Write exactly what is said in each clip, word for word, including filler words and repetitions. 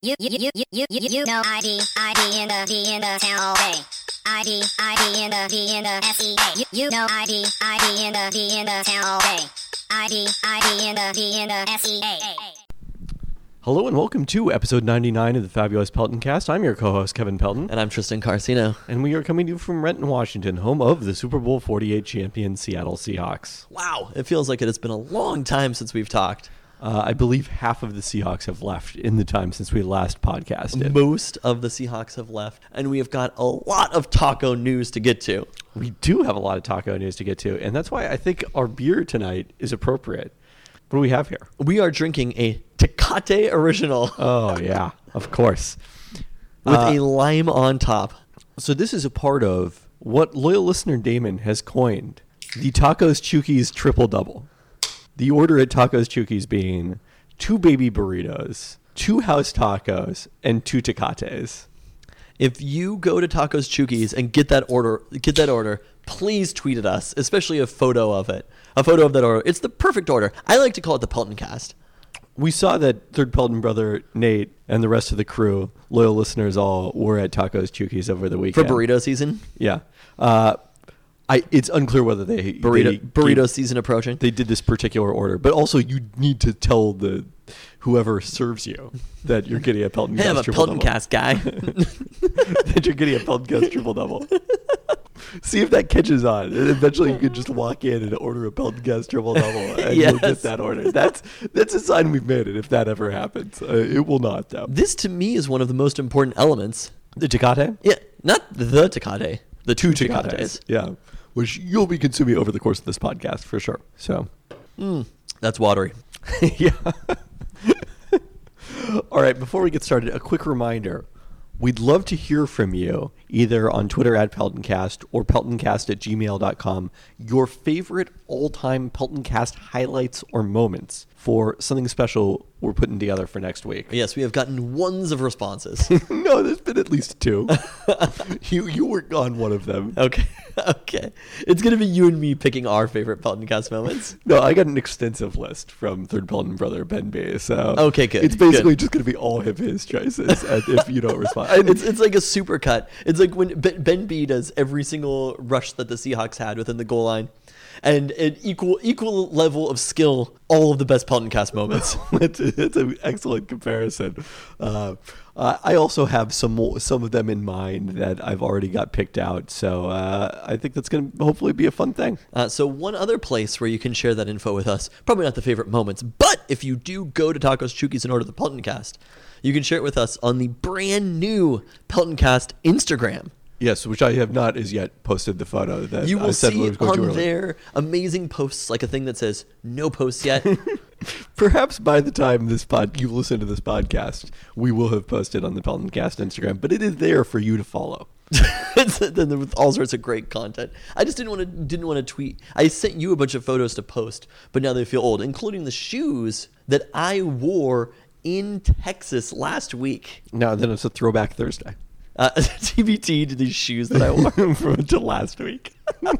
You, you, you, you, you, you, you know I D, I D in the, D in the town all day. I D, I D in the, D in the S E A. You, you know I D, I D in the, D in the town all day. I D, I D in the, D in the S E A. Hello and welcome to episode ninety-nine of the Fabulous Pelton Cast. I'm your co-host, Kevin Pelton. And I'm Tristan Carcino. And we are coming to you from Renton, Washington, home of the Super Bowl forty-eight champion Seattle Seahawks. Wow, it feels like it has been a long time since we've talked. Uh, I believe half of the Seahawks have left in the time since we last podcasted. Most of the Seahawks have left, and we have got a lot of taco news to get to. We do have a lot of taco news to get to, and that's why I think our beer tonight is appropriate. What do we have here? We are drinking a Tecate Original. Oh, yeah, of course. With uh, a lime on top. So this is a part of what loyal listener Damon has coined the Tacos Chukis Triple Double. The order at Tacos Chukis being two baby burritos, two house tacos, and two Tecates. If you go to Tacos Chukis and get that order, get that order, please tweet at us, especially a photo of it. A photo of that order. It's the perfect order. I like to call it the Pelton Cast. We saw that third Pelton brother Nate and the rest of the crew, loyal listeners all, were at Tacos Chukis over the weekend. For burrito season? Yeah. Uh, I, it's unclear whether they burrito they burrito gave, season approaching. They did this particular order, but also you need to tell the whoever serves you that you're getting a Pelton hey, Cast I'm a triple Pelton double. Cast guy. That you're getting a Pelton Cast triple double. See if that catches on. And eventually, you could just walk in and order a Pelton Cast triple double, and Yes. you'll get that order. That's that's a sign we've made it. If that ever happens, uh, it will not though. This to me is one of the most important elements. The Tecate, Yeah, not the Tecate. The two Tecates, Tecates. yeah, which you'll be consuming over the course of this podcast for sure. So, Mm, that's watery. yeah. All right, before we get started, a quick reminder. We'd love to hear from you, either on Twitter at PeltonCast or PeltonCast at gmail dot com, your favorite all-time PeltonCast highlights or moments for something special we're putting together for next week. Yes, we have gotten ones of responses. No, there's been at least two. you you were on one of them. Okay, okay. It's going to be you and me picking our favorite Pelton Cast moments. No, I got an extensive list from third Pelton brother Ben B. So Okay, good, It's basically good. just going to be all of his choices and if you don't respond. And It's it's like a super cut. It's like when Ben Ben B does every single rush that the Seahawks had within the goal line. And an equal equal level of skill, all of the best Pelton Cast moments. it's, it's an excellent comparison. Uh, uh, I also have some more, some of them in mind that I've already got picked out. So uh, I think that's going to hopefully be a fun thing. Uh, so one other place where you can share that info with us, probably not the favorite moments, but if you do go to Tacos Chukis and order the Pelton Cast, you can share it with us on the brand new Pelton Cast Instagram. Yes, which I have not as yet posted the photo that You I will said see was going to on early. there amazing posts, like a thing that says no posts yet. Perhaps by the time this pod you listen to this podcast, we will have posted on the Pelton Cast Instagram, but it is there for you to follow. It's then with all sorts of great content. I just didn't want to didn't want to tweet. I sent you a bunch of photos to post, but now they feel old, including the shoes that I wore in Texas last week. Now then it's a throwback Thursday. Uh, T B T to these shoes that I wore from to last week.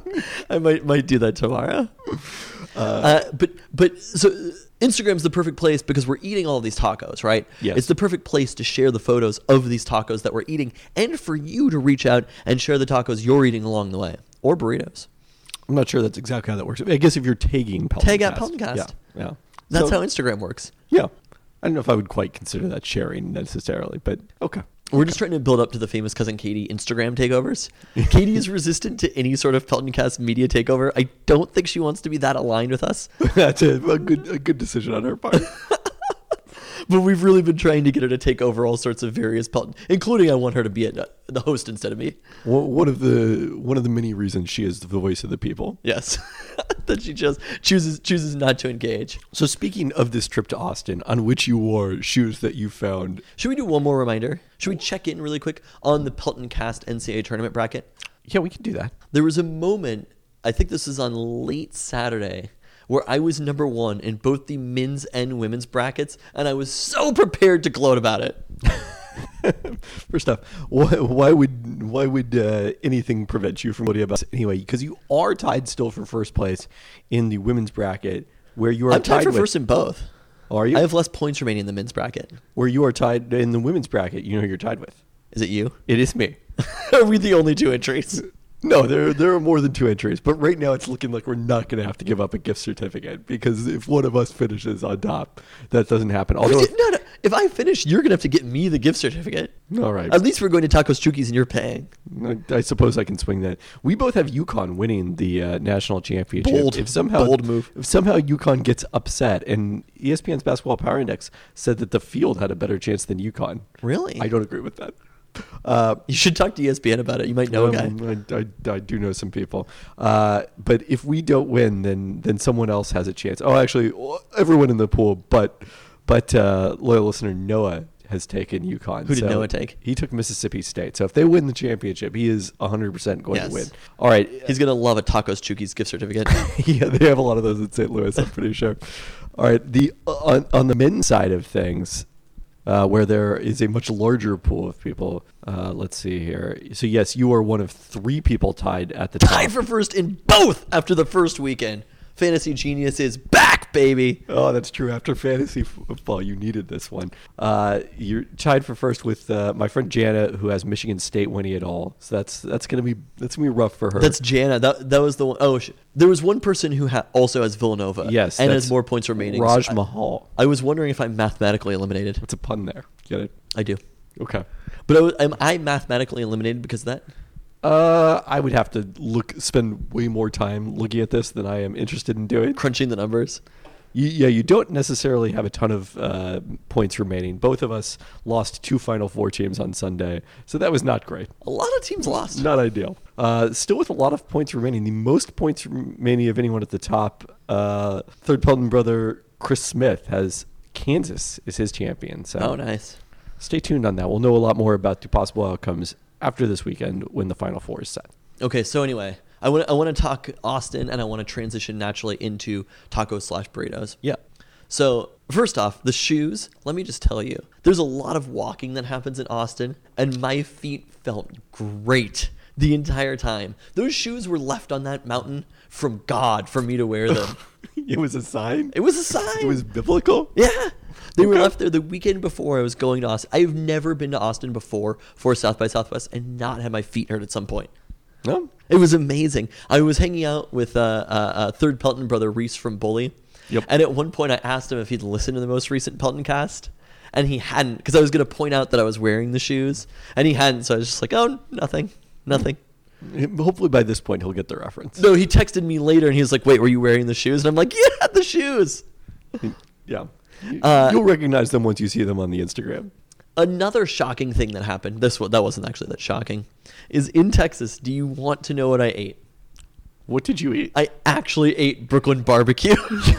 I might might do that tomorrow. Uh, uh, but but so Instagram's the perfect place because we're eating all of these tacos, right? Yes. It's the perfect place to share the photos of these tacos that we're eating, and for you to reach out and share the tacos you're eating along the way, or burritos. I'm not sure that's exactly how that works. I guess if you're tagging Pelton Tag at Cast. PeltonCast. Yeah, yeah. That's So, how Instagram works. Yeah. I don't know if I would quite consider that sharing necessarily, but okay. We're just trying to build up to the famous cousin Katie Instagram takeovers. Katie is resistant to any sort of PeltonCast media takeover. I don't think she wants to be that aligned with us. That's a, a good a good decision on her part. But we've really been trying to get her to take over all sorts of various Pelton, including I want her to be a, the host instead of me. One of the one of the many reasons she is the voice of the people. Yes, that she just chooses chooses not to engage. So speaking of this trip to Austin, on which you wore shoes that you found, Should we do one more reminder? Should we check in really quick on the Pelton Cast N C A A tournament bracket? yeah, we can do that. There was a moment, I think this is on late Saturday, where I was number one in both the men's and women's brackets, and I was so prepared to gloat about it. First off, why, why would why would uh, anything prevent you from voting about it anyway? Because you are tied still for first place in the women's bracket, where you are I'm tied for with, first in both. Are you? I have less points remaining in the men's bracket. Where you are tied in the women's bracket. You know who you're tied with. Is it you? It is me. Are we the only two entries? No, there there are more than two entries, but right now it's looking like we're not going to have to give up a gift certificate because if one of us finishes on top, that doesn't happen. Although, no, no. If I finish, you're gonna have to get me the gift certificate. All right. At least we're going to Tacos Chukis and you're paying. I, I suppose I can swing that. We both have UConn winning the uh, national championship. Bold, if somehow, bold move. If somehow UConn gets upset, and E S P N's Basketball Power Index said that the field had a better chance than UConn. Really? I don't agree with that. Uh, You should talk to E S P N about it. You might know a guy. um, I, I, I do know some people. Uh, but if we don't win, then then someone else has a chance. Oh, actually, everyone in the pool, but but uh, loyal listener Noah has taken UConn. Who did So Noah take? He took Mississippi State. So if they win the championship, he is one hundred percent going Yes. to win. All right. He's gonna love a Tacos Chukis gift certificate. Yeah, they have a lot of those in Saint Louis, I'm pretty sure. All right. The on, on the men's side of things, uh, where there is a much larger pool of people. Uh, let's see here. So yes, you are one of three people tied at the top. Tied for first in both after the first weekend. Fantasy Genius is back, baby. Oh, that's true. After fantasy football, you needed this one. Uh, you're tied for first with uh, my friend Jana, who has Michigan State winning it all. So that's that's gonna be that's gonna be rough for her. That's Jana. That that was the one. Oh, sh- there was one person who ha- also has Villanova. Yes, and that's has more points remaining. Raj So I- Mahal. I was wondering if I'm mathematically eliminated. What's a pun there? Get it? I do, Okay. but I was, am I mathematically eliminated because of that? Uh, I would have to look, spend way more time looking at this than I am interested in doing. Crunching the numbers. You, yeah, you don't necessarily have a ton of uh, points remaining. Both of us lost two Final Four teams on Sunday, so that was not great. A lot of teams lost. Not ideal. Uh, still with a lot of points remaining. The most points remaining of anyone at the top. Uh, third Pelton brother Chris Smith has Kansas is his champion. So Oh, nice. stay tuned on that. We'll know a lot more about the possible outcomes after this weekend when the Final Four is set. Okay, so anyway, I want I want to talk Austin, and I want to transition naturally into tacos slash burritos. Yeah. So first off, the shoes. Let me just tell you, there's a lot of walking that happens in Austin, and my feet felt great the entire time. Those shoes were left on that mountain from God for me to wear them. It was a sign? It was a sign. It was biblical? Yeah. They were Okay. left there the weekend before I was going to Austin. I've never been to Austin before for South by Southwest and not had my feet hurt at some point. No? It was amazing. I was hanging out with uh, uh, uh, third Pelton brother Reese from Bully. Yep. And at one point I asked him if he'd listened to the most recent Pelton cast. And he hadn't, because I was going to point out that I was wearing the shoes. And he hadn't, so I was just like, oh, nothing, nothing. Hopefully by this point he'll get the reference. No, he texted me later and he was like, wait, were you wearing the shoes? And I'm like, yeah, the shoes. Yeah. Uh, You'll recognize them once you see them on the Instagram. Another shocking thing that happened, this one, that wasn't actually that shocking, is in Texas, do you want to know what I ate? What did you eat? I actually ate Brooklyn barbecue.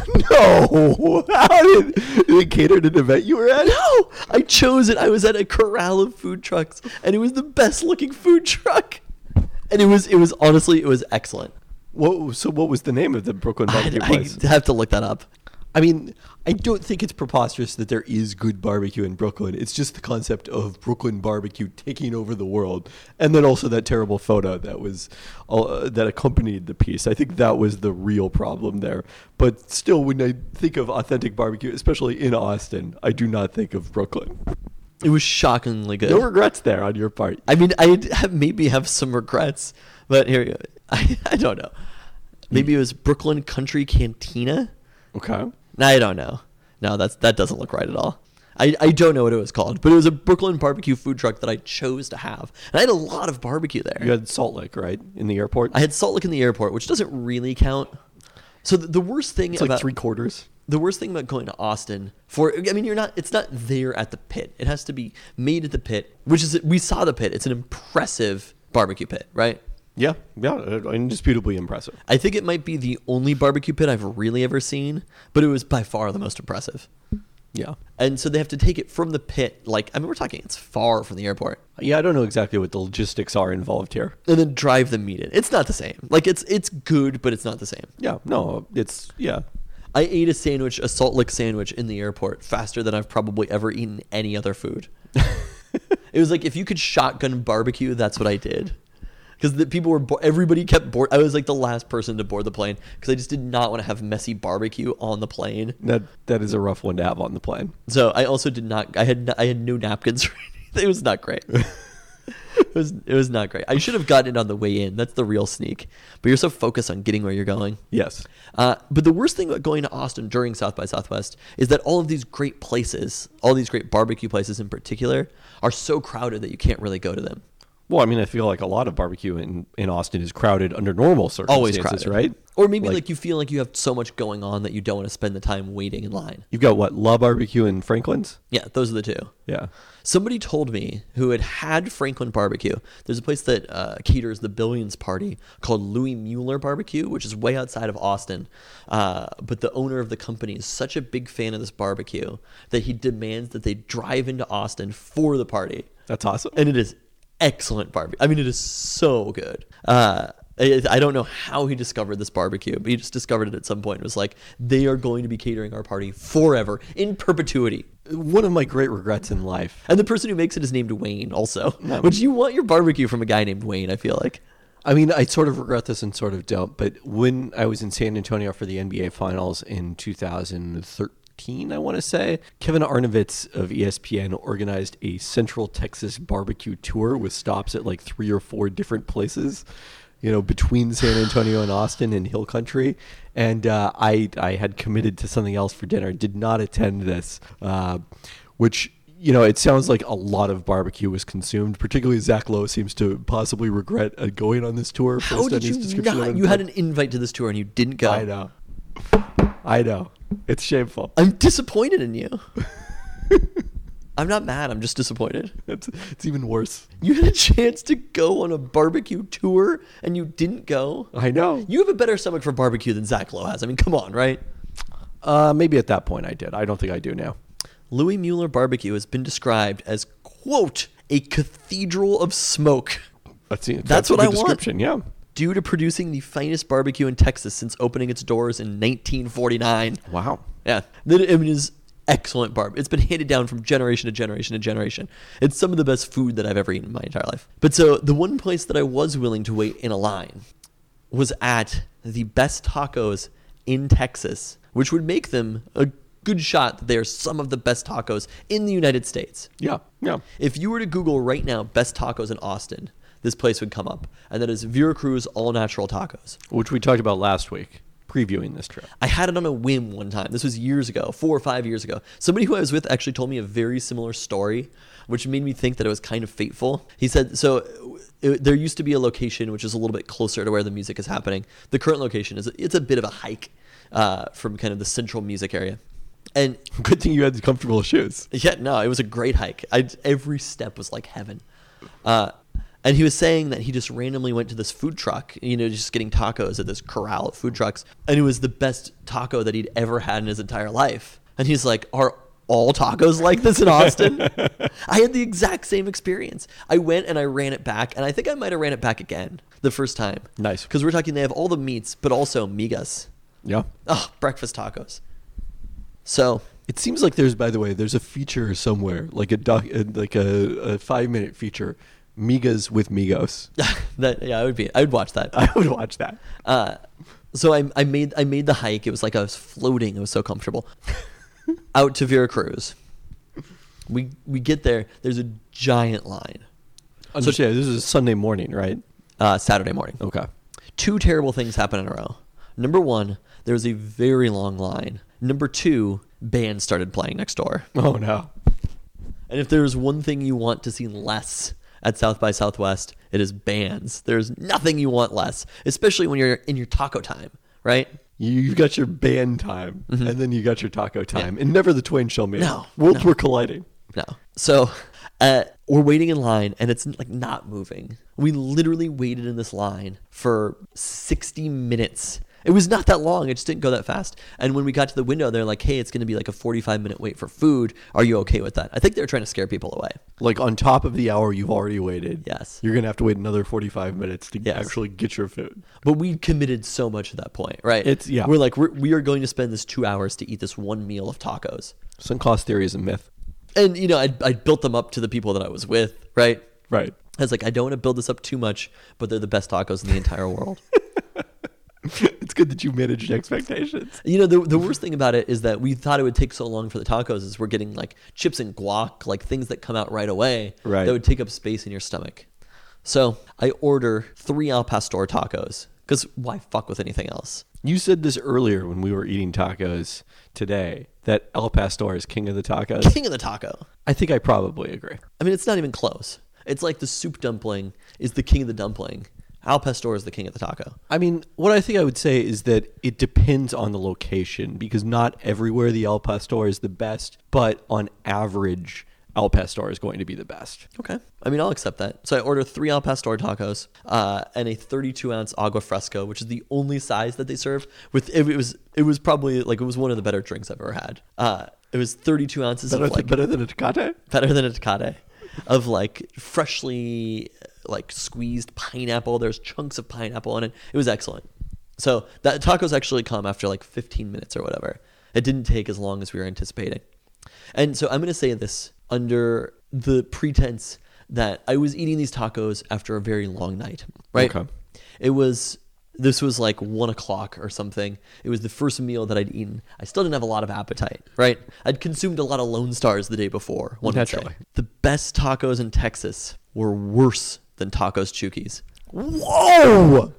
No! How did, did it cater to an event you were at? No! I chose it. I was at a corral of food trucks, and it was the best looking food truck. And it was, it was honestly, it was excellent. What, so what was the name of the Brooklyn I, barbecue place? I have to look that up. I mean, I don't think it's preposterous that there is good barbecue in Brooklyn. It's just the concept of Brooklyn barbecue taking over the world, and then also that terrible photo that was uh, that accompanied the piece. I think that was the real problem there. But still, when I think of authentic barbecue, especially in Austin, I do not think of Brooklyn. It was shockingly good. No regrets there on your part. I mean, I have, maybe have some regrets, but here you go. I, I don't know. Maybe it was Brooklyn Country Cantina? Okay. I don't know. No, that's that doesn't look right at all. I, I don't know what it was called, but it was a Brooklyn barbecue food truck that I chose to have. And I had a lot of barbecue there. You had Salt Lake, right, in the airport? I had Salt Lake in the airport, which doesn't really count. So the, the worst thing It's about like three quarters. the worst thing about going to Austin for I mean you're not it's not there at the pit. It has to be made at the pit, which is we saw the pit. It's an impressive barbecue pit, right? Yeah, yeah, uh, indisputably impressive. I think it might be the only barbecue pit I've really ever seen, but it was by far the most impressive. Yeah. And so they have to take it from the pit, like, I mean, we're talking, it's far from the airport, Yeah, I don't know exactly what the logistics are involved here. and then drive the meat in. It's not the same. Like, it's it's good, but it's not the same. Yeah, no, it's, yeah. I ate a sandwich, a Salt Lick sandwich in the airport faster than I've probably ever eaten any other food. It was like, if you could shotgun barbecue, that's what I did. because the people were bo- everybody kept board. I was like the last person to board the plane because I just did not want to have messy barbecue on the plane. That that is a rough one to have on the plane. So I also did not. I had I had no napkins. Or anything. It was not great. It was it was not great. I should have gotten it on the way in. That's the real sneak. But you're so focused on getting where you're going. Yes. Uh, but the worst thing about going to Austin during South by Southwest is that all of these great places, all these great barbecue places in particular, are so crowded that you can't really go to them. Well, I mean, I feel like a lot of barbecue in, in Austin is crowded under normal circumstances, Always crowded, right? Or maybe Like- like, you feel like you have so much going on that you don't want to spend the time waiting in line. You've got what, La Barbecue in Franklin's? Yeah, those are the two. Yeah. Somebody told me who had had Franklin Barbecue. There's a place that uh, caters the Billions party called Louis Mueller Barbecue, which is way outside of Austin. Uh, but the owner of the company is such a big fan of this barbecue that he demands that they drive into Austin for the party. That's awesome. And it is excellent barbecue. I mean, it is so good. Uh, I I don't know how he discovered this barbecue, but he just discovered it at some point. It was like, they are going to be catering our party forever, in perpetuity. One of my great regrets in life. And the person who makes it is named Wayne also. Which you want your barbecue from a guy named Wayne, I feel like. I mean, I sort of regret this and sort of don't, but when I was in San Antonio for the N B A Finals in two thousand thirteen, I want to say, Kevin Arnovitz of E S P N organized a Central Texas barbecue tour with stops at like three or four different places, you know, between San Antonio and Austin and Hill Country. And uh, I I had committed to something else for dinner, did not attend this, uh, which, you know, it sounds like a lot of barbecue was consumed. Particularly Zach Lowe seems to possibly regret uh, going on this tour. How based did on his you description of not? it. You had an invite to this tour and you didn't go. I know. I know. It's shameful. I'm disappointed in you. I'm not mad. I'm just disappointed. It's, it's even worse. You had a chance to go on a barbecue tour and you didn't go. I know. You have a better stomach for barbecue than Zach Lowe has. I mean, come on, right? Uh, maybe at that point I did. I don't think I do now. Louis Mueller Barbecue has been described as, quote, a cathedral of smoke. That's, that's, That's a what good I want. description. Yeah. Due to producing the finest barbecue in Texas since opening its doors in nineteen forty-nine. Wow. Yeah. Then I mean, it is excellent barb. It's been handed down from generation to generation to generation. It's some of the best food that I've ever eaten in my entire life. But so the one place that I was willing to wait in a line was at the best tacos in Texas, which would make them a good shot that they are some of the best tacos in the United States. Yeah. Yeah. If you were to Google right now best tacos in Austin, this place would come up. And that is Vera Cruz All Natural Tacos. Which we talked about last week, previewing this trip. I had it on a whim one time. This was years ago, four or five years ago. Somebody who I was with actually told me a very similar story, which made me think that it was kind of fateful. He said, so it, there used to be a location which is a little bit closer to where the music is happening. The current location is it's a bit of a hike uh, from kind of the central music area. And Good thing you had comfortable shoes. yeah, no, it was a great hike. I, every step was like heaven. Uh, and he was saying that he just randomly went to this food truck, you know, just getting tacos at this corral of food trucks. And it was the best taco that he'd ever had in his entire life. And he's like, are all tacos like this in Austin? I had the exact same experience. I went and I ran it back. And I think I might have ran it back again the first time. Nice. Because we're talking, they have all the meats, but also migas. Yeah. Oh, breakfast tacos. So It seems like there's, by the way, there's a feature somewhere, like a doc, uh, like a, a five minute feature, Migas with Migos. that yeah, I would be. I would watch that. I would watch that. Uh, so I, I made I made the hike. It was like I was floating. It was so comfortable. Out to Vera Cruz. We we get there. There's a giant line. Understand, this is a Sunday morning, right? Uh, Saturday morning. Okay. Two terrible things happen in a row. Number one, there was a very long line. Number two, bands started playing next door. Oh, no. And if there's one thing you want to see less at South by Southwest, it is bands. There's nothing you want less, especially when you're in your taco time, right? You, you got your band time, and then you got your taco time, and never the twain shall meet. No, Worlds no. were colliding. No. So uh, we're waiting in line, and it's like not moving. We literally waited in this line for sixty minutes. It was not that long. It just didn't go that fast. And when we got to the window, they're like, hey, it's going to be like a forty-five minute wait for food. Are you okay with that? I think they're trying to scare people away. Like on top of the hour you've already waited. Yes. You're going to have to wait another forty-five minutes to Yes. actually get your food. But we committed so much at that point, right? It's- yeah. We're like, we're, we are going to spend this two hours to eat this one meal of tacos. Sunk cost theory is a myth. And, you know, I I built them up to the people that I was with, right? Right. I was like, I don't want to build this up too much, but they're the best tacos in the entire world. It's good that you managed expectations. You know, the the worst thing about it is that we thought it would take so long for the tacos is we're getting like chips and guac, like things that come out right away Right. that would take up space in your stomach. So I order three Al Pastor tacos because why fuck with anything else? You said this earlier when we were eating tacos today, that El Pastor is king of the tacos. King of the taco. I think I probably agree. I mean, it's not even close. It's like the soup dumpling is the king of the dumpling. Al Pastor is the king of the taco. I mean, what I think I would say is that it depends on the location, because not everywhere the El Pastor is the best, but on average, Al Pastor is going to be the best. Okay. I mean, I'll accept that. So I order three Al Pastor tacos uh, and a thirty-two ounce agua fresco, which is the only size that they serve. With it was it was probably like it was one of the better drinks I've ever had. Uh, it was thirty-two ounces Better, of like better than a Tecate? better than a Tecate, of like freshly like squeezed pineapple. There's chunks of pineapple in it. It was excellent. So that tacos actually come after like fifteen minutes or whatever. It didn't take as long as we were anticipating. And so I'm going to say this under the pretense that I was eating these tacos after a very long night, right? Okay. It was, this was like one o'clock or something. It was the first meal that I'd eaten. I still didn't have a lot of appetite, right? I'd consumed a lot of Lone Stars the day before, one would say. Naturally. The best tacos in Texas were worse than Tacos Chukis. Whoa!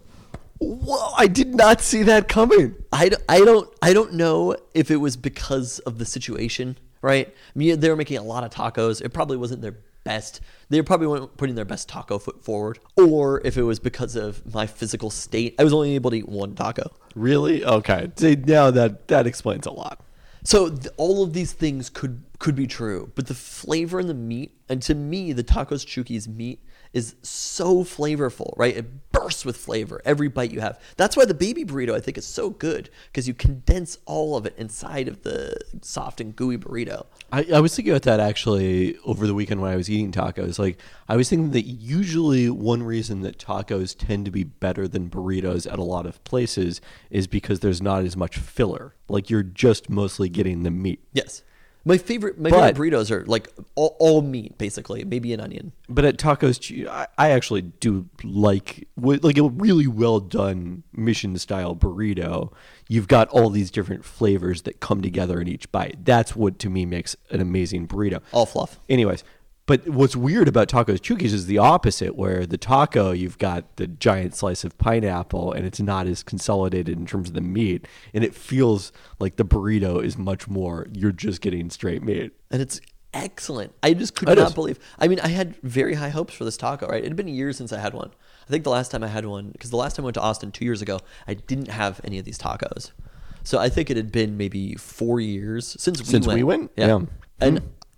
Whoa! I did not see that coming. I, d- I don't I don't know if it was because of the situation, right? I mean, they were making a lot of tacos. It probably wasn't their best. They probably weren't putting their best taco foot forward. Or if it was because of my physical state. I was only able to eat one taco. Really? Okay. See, now that that explains a lot. So th- all of these things could could be true, but the flavor in the meat, and to me, the Tacos Chukis meat is so flavorful, right? It bursts with flavor every bite you have. That's why the baby burrito, I think, is so good, because you condense all of it inside of the soft and gooey burrito. I, I was thinking about that actually over the weekend when I was eating tacos. Like, I was thinking that usually one reason that tacos tend to be better than burritos at a lot of places is because there's not as much filler. Like, you're just mostly getting the meat. Yes. My favorite, my But- favorite burritos are like all, all meat, basically, maybe an onion. But at Tacos, Chu- I, I actually do like wi- like a really well done mission style burrito. You've got all these different flavors that come together in each bite. That's what to me makes an amazing burrito. All fluff. Anyways, but what's weird about Tacos Chukis is the opposite, where the taco, you've got the giant slice of pineapple and it's not as consolidated in terms of the meat. And it feels like the burrito is much more, you're just getting straight meat. And it's excellent. I just could It not is. believe. I mean, I had very high hopes for this taco, right? It had been years since I had one. I think the last time I had one, because the last time I went to Austin two years ago, I didn't have any of these tacos. So I think it had been maybe four years since we Since went. we went? Yeah. Yeah. And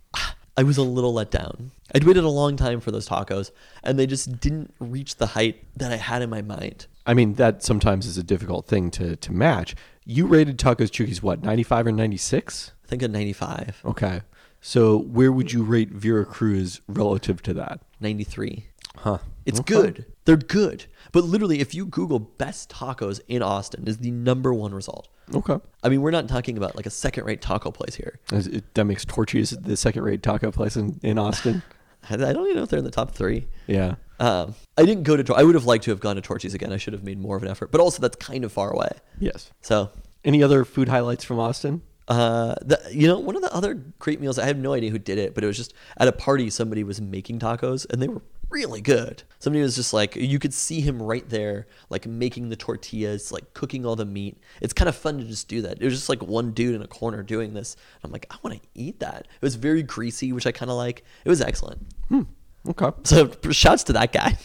I was a little let down. I'd waited a long time for those tacos, and they just didn't reach the height that I had in my mind. I mean, that sometimes is a difficult thing to, to match. You rated Tacos Chukis, what, ninety-five or ninety-six? I think a ninety-five, Okay. So where would you rate Vera Cruz relative to that? ninety-three. Huh. It's Okay. good. They're good. But literally, if you Google best tacos in Austin, is the number one result. Okay. I mean, we're not talking about like a second-rate taco place here. Is it- That makes Torchy's the second-rate taco place in, in Austin. I I don't even know if they're in the top three. Yeah. Um, I didn't go to. Tor- I would have liked to have gone to Torchy's again. I should have made more of an effort. But also, that's kind of far away. Yes. So, Any other food highlights from Austin? uh, the, you know, one of the other great meals. I have no idea who did it, but it was just at a party. Somebody was making tacos, and they were really good. Somebody was just like, you could see him right there, like making the tortillas, like cooking all the meat. It's kind of fun to just do that. It was just like one dude in a corner doing this. I'm like, I want to eat that. It was very greasy, which I kind of like. It was excellent. Okay. So shouts to that guy.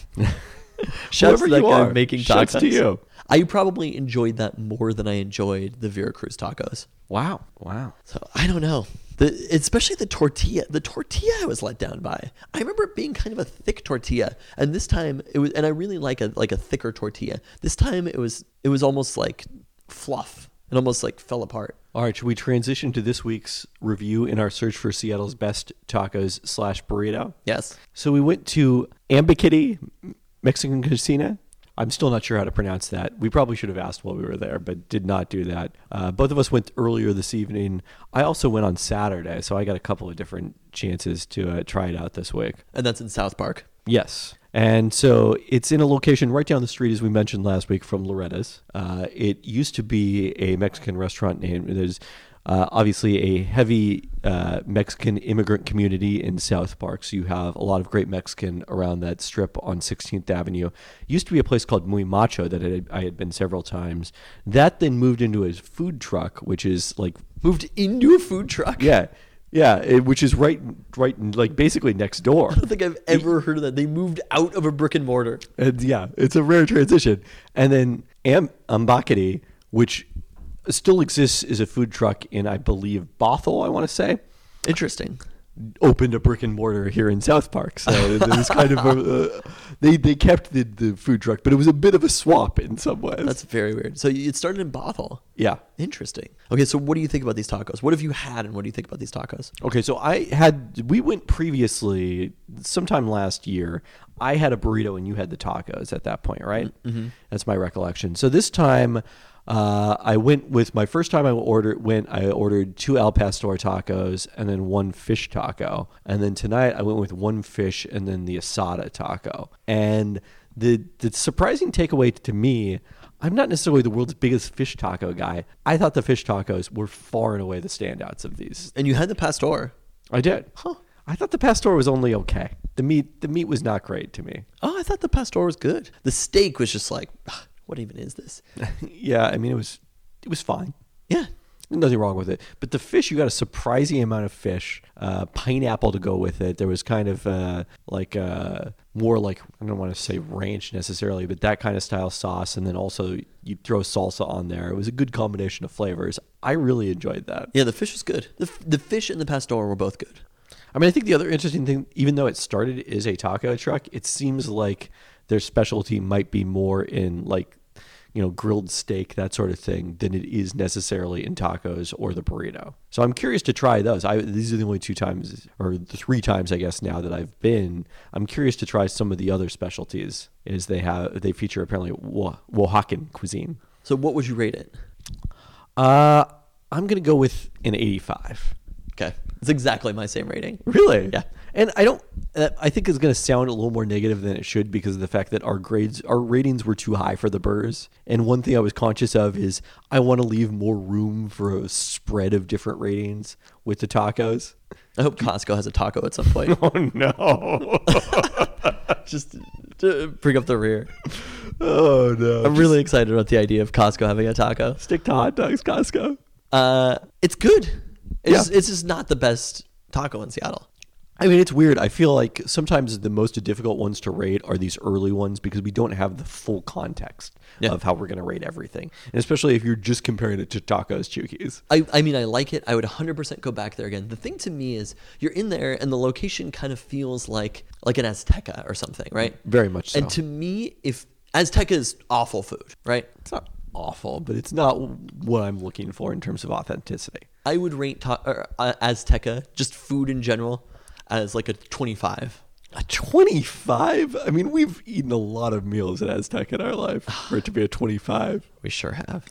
Shouts Whoever to that you guy are. making tacos. Shouts to you. I probably enjoyed that more than I enjoyed the Vera Cruz tacos. Wow. Wow. So I don't know. The, especially the tortilla. The tortilla I was let down by. I remember it being kind of a thick tortilla, and this time it was. And I really like a like a thicker tortilla. This time it was it was almost like fluff. It almost like fell apart. All right. Should we transition to this week's review in our search for Seattle's best tacos slash burrito? Yes. So we went to Ambikitty Mexican Cocina. I'm still not sure how to pronounce that. We probably should have asked while we were there, but did not do that. Uh, both of us went earlier this evening. I also went on Saturday, so I got a couple of different chances to uh, try it out this week. And that's in South Park. Yes. And so it's in a location right down the street, as we mentioned last week, from Loretta's. Uh, it used to be a Mexican restaurant name. There's uh, obviously a heavy uh, Mexican immigrant community in South Park. So you have a lot of great Mexican around that strip on sixteenth Avenue. It used to be a place called Muy Macho that I had, I had been several times. That then moved into a food truck, which is like... Moved into a food truck? Yeah. Yeah, it, which is right, right, like basically next door. I don't think I've ever heard of that. They moved out of a brick and mortar. And yeah, it's a rare transition. And then Am- Ambakity, which still exists as a food truck in, I believe, Bothell, I want to say. Interesting. Opened a brick and mortar here in South Park. So it was kind of a, uh, they they kept the, the food truck, but it was a bit of a swap in some ways. That's very weird. So it started in Bothell. Yeah. Interesting. Okay, so what do you think about these tacos? What have you had, and what do you think about these tacos? Okay, so I had, we went previously, sometime last year, I had a burrito and you had the tacos at that point, right? Mm-hmm. That's my recollection. So this time, uh, I went with, my first time I ordered, went, I ordered two Al Pastor tacos and then one fish taco. And then tonight I went with one fish and then the asada taco. And the the surprising takeaway to me, I'm not necessarily the world's biggest fish taco guy. I thought the fish tacos were far and away the standouts of these. And you had the pastor. I did. Huh. I thought the pastor was only okay. The meat the meat was not great to me. Oh, I thought the pastor was good. The steak was just like, what even is this? Yeah, I mean, it was it was fine. Yeah. Nothing wrong with it. But the fish, you got a surprising amount of fish, uh, pineapple to go with it. There was kind of uh, like uh, more like, I don't want to say ranch necessarily, but that kind of style sauce. And then also you throw salsa on there. It was a good combination of flavors. I really enjoyed that. Yeah, the fish was good. The, the fish and the pastor were both good. I mean, I think the other interesting thing, even though it started as a taco truck, it seems like their specialty might be more in like, you know, grilled steak, that sort of thing, than it is necessarily in tacos or the burrito. So I'm curious to try those. I, these are the only two times, or the three times, I guess, now that I've been. I'm curious to try some of the other specialties. Is they have they feature apparently Oaxacan cuisine. So what would you rate it? Uh, I'm gonna go with an eighty-five. Okay, it's exactly my same rating. Really? Yeah. And I don't, uh, I think it's going to sound a little more negative than it should because of the fact that our grades, our ratings were too high for the burrs. And one thing I was conscious of is I want to leave more room for a spread of different ratings with the tacos. I hope Costco has a taco at some point. Oh, no. Just to bring up the rear. Oh, no. I'm really excited about the idea of Costco having a taco. Stick to hot dogs, Costco. Uh, it's good. It's, Yeah. just, it's just not the best taco in Seattle. I mean, it's weird. I feel like sometimes the most difficult ones to rate are these early ones because we don't have the full context Yeah. of how we're going to rate everything. And especially if you're just comparing it to tacos, Chukis. I, I mean, I like it. I would one hundred percent go back there again. The thing to me is you're in there and the location kind of feels like like an Azteca or something, right? Very much so. And to me, if Azteca is awful food, right? It's not awful, but it's not what I'm looking for in terms of authenticity. I would rate ta- or, uh, Azteca, just food in general, as like a twenty-five. A twenty-five? I mean, we've eaten a lot of meals at Aztec in our life for it to be a twenty-five. We sure have.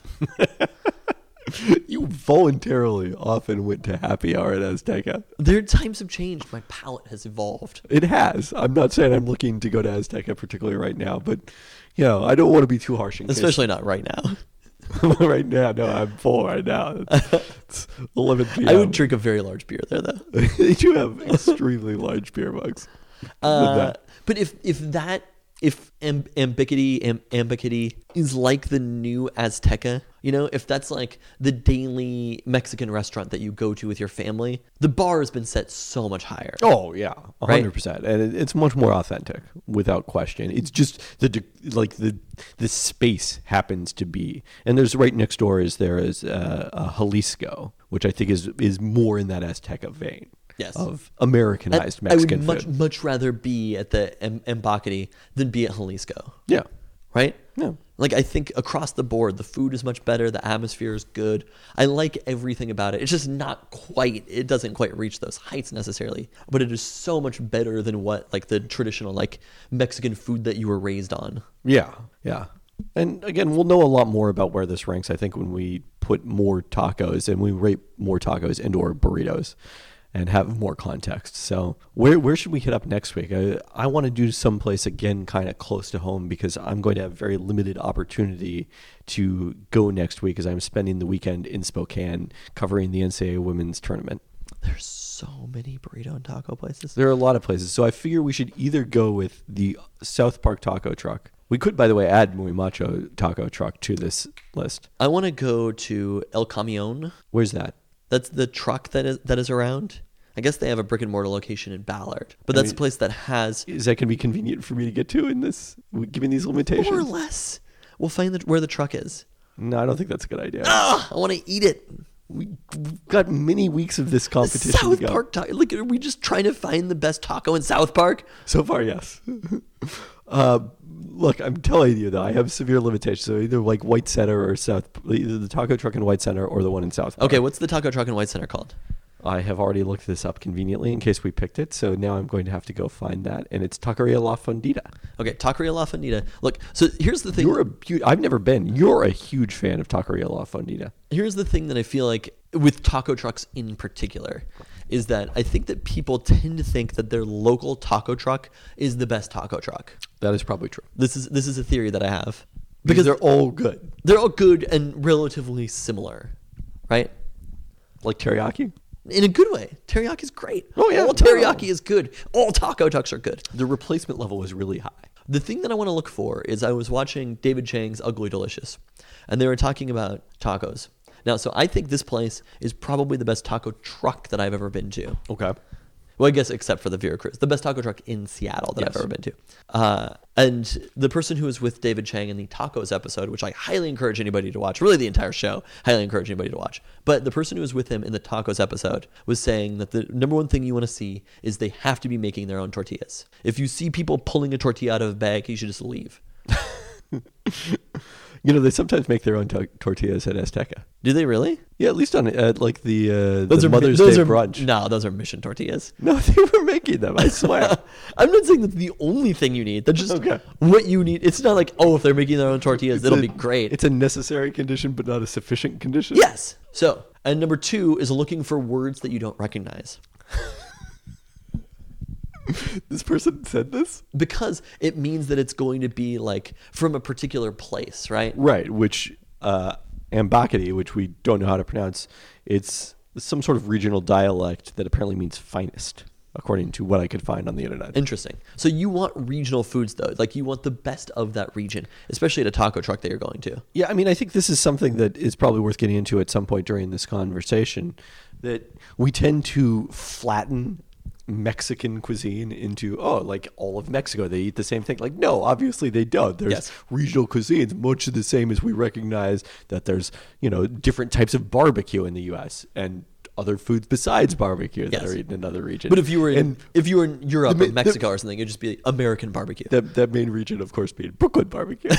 You voluntarily often went to happy hour at Azteca. Their times have changed. My palate has evolved. It has. I'm not saying I'm looking to go to Azteca particularly right now, but you know, I don't want to be too harsh. In case- Especially not right now. right now. No, I'm full right now. It's, it's eleven p.m. I would drink a very large beer there, though. They do have extremely large beer mugs. Uh, that. But if if that if Am- Ambikity Am- Ambikity is like the new Azteca, you know, if that's like the daily Mexican restaurant that you go to with your family, the bar has been set so much higher. Oh yeah, a Right? hundred percent, and it, it's much more authentic without question. It's just the de- like the the space happens to be, and there's right next door is there is uh, a Jalisco, which I think is is more in that Azteca vein. Yes. Of Americanized I- Mexican I would much food. much rather be at the Am- Ambakity than be at Jalisco, Yeah, right? yeah. Like, I think across the board, the food is much better. The atmosphere is good. I like everything about it. It's just not quite, it doesn't quite reach those heights necessarily, but it is so much better than what, like, the traditional, like, Mexican food that you were raised on. Yeah, yeah. And again, we'll know a lot more about where this ranks, I think, when we put more tacos and we rate more tacos into our burritos. and have more context. So where where should we hit up next week? I, I want to do someplace again kind of close to home because I'm going to have very limited opportunity to go next week as I'm spending the weekend in Spokane covering the N C double A women's tournament. There's so many burrito and taco places. There are a lot of places. So I figure we should either go with the South Park Taco Truck. We could, by the way, add Muy Macho Taco Truck to this list. I want to go to El Camion. Where's that? That's the truck that is that is around. I guess they have a brick and mortar location in Ballard, but I that's mean, a place that has Is that going to be convenient for me to get to in this, given these limitations? more or less. We'll find the, where the truck is. No, I don't think that's a good idea. Ah, I want to eat it. We, we've got many weeks of this competition South to go. Park taco. Like, are we just trying to find the best taco in South Park? So far, yes. uh, look, I'm telling you, though, I have severe limitations. So either like White Center or South, either the taco truck in White Center or the one in South Park. Okay, what's the taco truck in White Center called? I have already looked this up conveniently in case we picked it. So now I'm going to have to go find that. And it's Taqueria La Fondita. Okay, Taqueria La Fondita. Look, so here's the thing. You're a huge, I've never been. You're a huge fan of Taqueria La Fondita. Here's the thing that I feel like with taco trucks in particular is that I think that people tend to think that their local taco truck is the best taco truck. That is probably true. This is this is a theory that I have Because they're all good. they're all good and relatively similar, right? Like teriyaki? In a good way. Teriyaki is great. Oh, yeah, all no. teriyaki is good. All taco trucks are good. The replacement level is really high. The thing that I want to look for is I was watching David Chang's Ugly Delicious, and they were talking about tacos. Now, so I think this place is probably the best taco truck that I've ever been to. Okay. Well, I guess except for the Vera Cruz, the best taco truck in Seattle that Yes. I've ever been to. Uh, and the person who was with David Chang in the tacos episode, which I highly encourage anybody to watch, really the entire show, highly encourage anybody to watch. But the person who was with him in the tacos episode was saying that the number one thing you want to see is they have to be making their own tortillas. If you see people pulling a tortilla out of a bag, you should just leave. You know, they sometimes make their own to- tortillas at Azteca. Do they really? Yeah, at least on uh, like the, uh, Those the are Mother's those Day are, brunch. No, those are Mission tortillas. No, they were making them, I swear. I'm not saying that's the only thing you need. That's just Okay. what you need. It's not like, oh, if they're making their own tortillas, it'll a- be great. It's a necessary condition, but not a sufficient condition. Yes. So, and number two is looking for words that you don't recognize. This person said this? Because it means that it's going to be like from a particular place, right? Right, which uh, Ambakati, which we don't know how to pronounce, it's some sort of regional dialect that apparently means finest, according to what I could find on the internet. Interesting. So you want regional foods though, like you want the best of that region, especially at a taco truck that you're going to. Yeah, I mean, I think this is something that is probably worth getting into at some point during this conversation, that we tend to flatten Mexican cuisine into, oh, like all of Mexico, they eat the same thing. Like, no, obviously they don't. There's Yes. regional cuisines, much the same as we recognize that there's, you know, different types of barbecue in the U S and other foods besides barbecue that Yes. are eaten in other regions. But if you were in, And if you were in Europe the or ma- Mexico or something, it'd just be American barbecue. that, that main region, of course, being Brooklyn barbecue.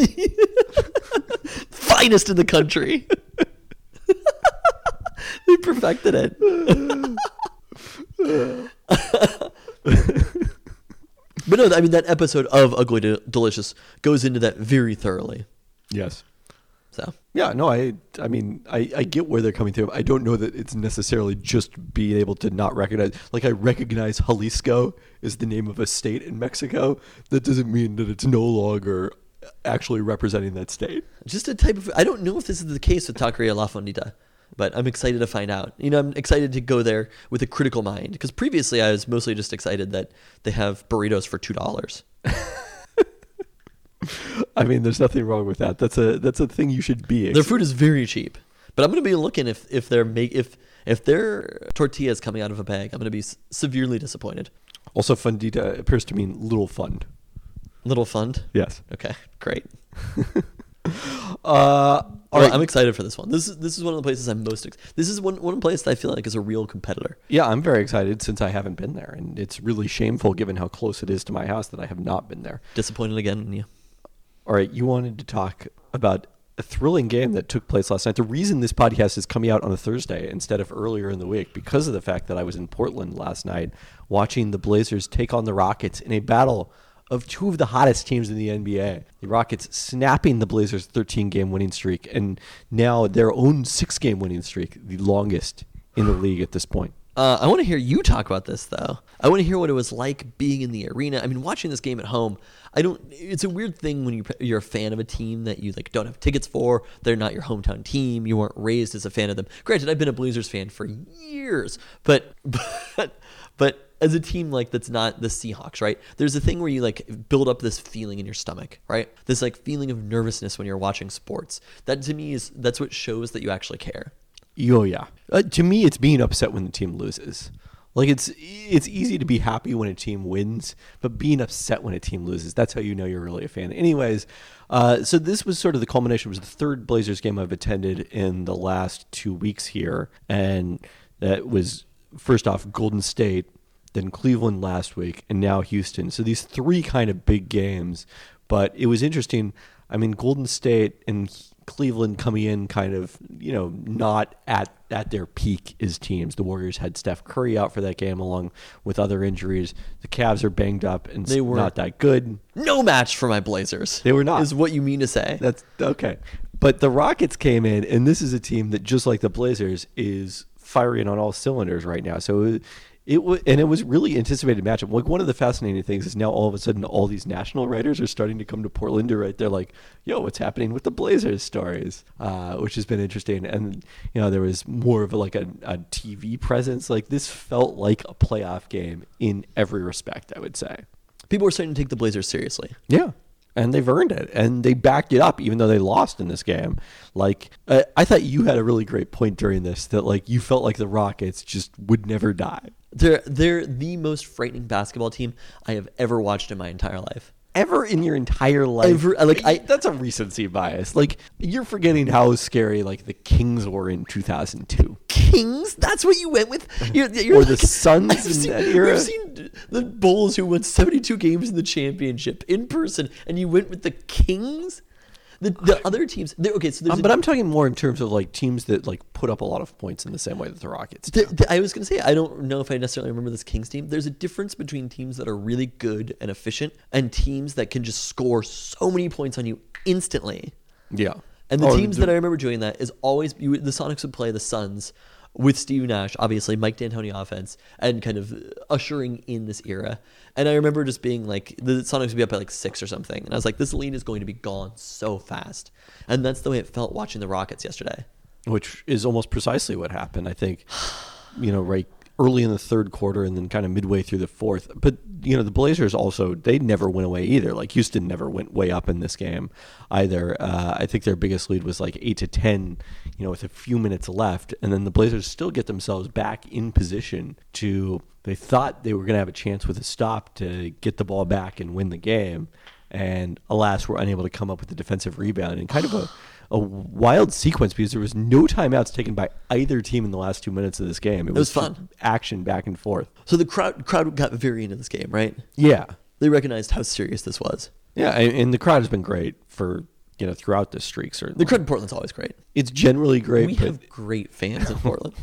Finest in the country. They perfected it. But no, I mean that episode of Ugly De- Delicious goes into that very thoroughly. Yes. So Yeah, no, I I mean, I, I get where they're coming through. I don't know that it's necessarily just being able to not recognize. Like, I recognize Jalisco is the name of a state in Mexico. That doesn't mean that it's no longer actually representing that state. just a type of, I don't know if this is the case with Taqueria La Fondita, but I'm excited to find out. You know, I'm excited to go there with a critical mind because previously I was mostly just excited that they have burritos for two dollars. I mean, there's nothing wrong with that. That's a that's a thing you should be. Their food is very cheap, but I'm going to be looking if if they're make if if their tortilla is coming out of a bag, I'm going to be s- severely disappointed. Also, fundita appears to mean little fund. Little fund. Yes. Okay, great. Uh, all Well, right. I'm excited for this one. This is this is one of the places I'm most. Ex- this is one one place that I feel like is a real competitor. Yeah, I'm very excited since I haven't been there, and it's really shameful given how close it is to my house that I have not been there. Disappointed again in you. All right, you wanted to talk about a thrilling game that took place last night. The reason this podcast is coming out on a Thursday instead of earlier in the week, because of the fact that I was in Portland last night watching the Blazers take on the Rockets in a battle of two of the hottest teams in the N B A. The Rockets snapping the Blazers' thirteen-game winning streak, and now their own six-game winning streak, the longest in the league at this point. Uh, I want to hear you talk about this, though. I want to hear what it was like being in the arena. I mean, watching this game at home, I don't. It's a weird thing when you, you're a fan of a team that you like don't have tickets for. They're not your hometown team. You weren't raised as a fan of them. Granted, I've been a Blazers fan for years, but but but as a team like that's not the Seahawks, right? There's a thing where you like build up this feeling in your stomach, right? This like feeling of nervousness when you're watching sports. That to me is that's what shows that you actually care. Oh yeah. Uh, to me, it's being upset when the team loses. Like it's it's easy to be happy when a team wins, but being upset when a team loses, that's how you know you're really a fan. Anyways, uh, so this was sort of the culmination. It was the third Blazers game I've attended in the last two weeks here, and that was first off Golden State, then Cleveland last week, and now Houston. So these three kind of big games, but it was interesting. I mean, Golden State and Cleveland coming in kind of, you know, not at, at their peak as teams. The Warriors had Steph Curry out for that game along with other injuries. The Cavs are banged up and They were not that good. No match for my Blazers. They were not. Is what you mean to say. That's okay. But the Rockets came in, and this is a team that, just like the Blazers, is firing on all cylinders right now. So it, it was, and it was really anticipated matchup. Like one of the fascinating things is now all of a sudden all these national writers are starting to come to Portland to write. They're like, "Yo, what's happening with the Blazers stories?" Uh, which has been interesting. And you know, there was more of a, like a, a T V presence. Like this felt like a playoff game in every respect, I would say. People were starting to take the Blazers seriously. Yeah. And they've earned it, and they backed it up, even though they lost in this game. Like, uh, I thought you had a really great point during this, that like you felt like the Rockets just would never die. They're they're the most frightening basketball team I have ever watched in my entire life. Ever in your entire life? Ever, like I, that's a recency bias. Like you're forgetting how scary like the Kings were in two thousand two. Kings? That's what you went with? You're, you're or like, the Suns I've in seen, that era. We've seen the Bulls who won seventy-two games in the championship in person, and you went with the Kings? The the other teams, okay. So there's Um, a, but I'm talking more in terms of like teams that like put up a lot of points in the same way that the Rockets do. the, the, I was going to say, I don't know if I necessarily remember this Kings team. There's a difference between teams that are really good and efficient and teams that can just score so many points on you instantly. Yeah. And the Oh, teams the- that I remember doing that is always you, the Sonics would play the Suns with Steve Nash, obviously Mike D'Antoni offense, and kind of ushering in this era. And I remember just being like, the Sonics would be up at like six or something, and I was like, this lead is going to be gone so fast. And that's the way it felt watching the Rockets yesterday. Which is almost precisely what happened. I think, you know, right early in the third quarter and then kind of midway through the fourth. But, you know, the Blazers also, they never went away either. Like Houston never went way up in this game either. Uh, I think their biggest lead was like eight to ten, you know, with a few minutes left. And then the Blazers still get themselves back in position to, they thought they were going to have a chance with a stop to get the ball back and win the game. And alas, were unable to come up with the defensive rebound and kind of a, a wild sequence because there was no timeouts taken by either team in the last two minutes of this game. It, was just fun. Action back and forth. So the crowd crowd got very into this game, right? Yeah. They recognized how serious this was. Yeah, and, and the crowd has been great for, you know, throughout this streak, certainly. The crowd in Portland's always great. It's generally great. We but have great fans in Portland.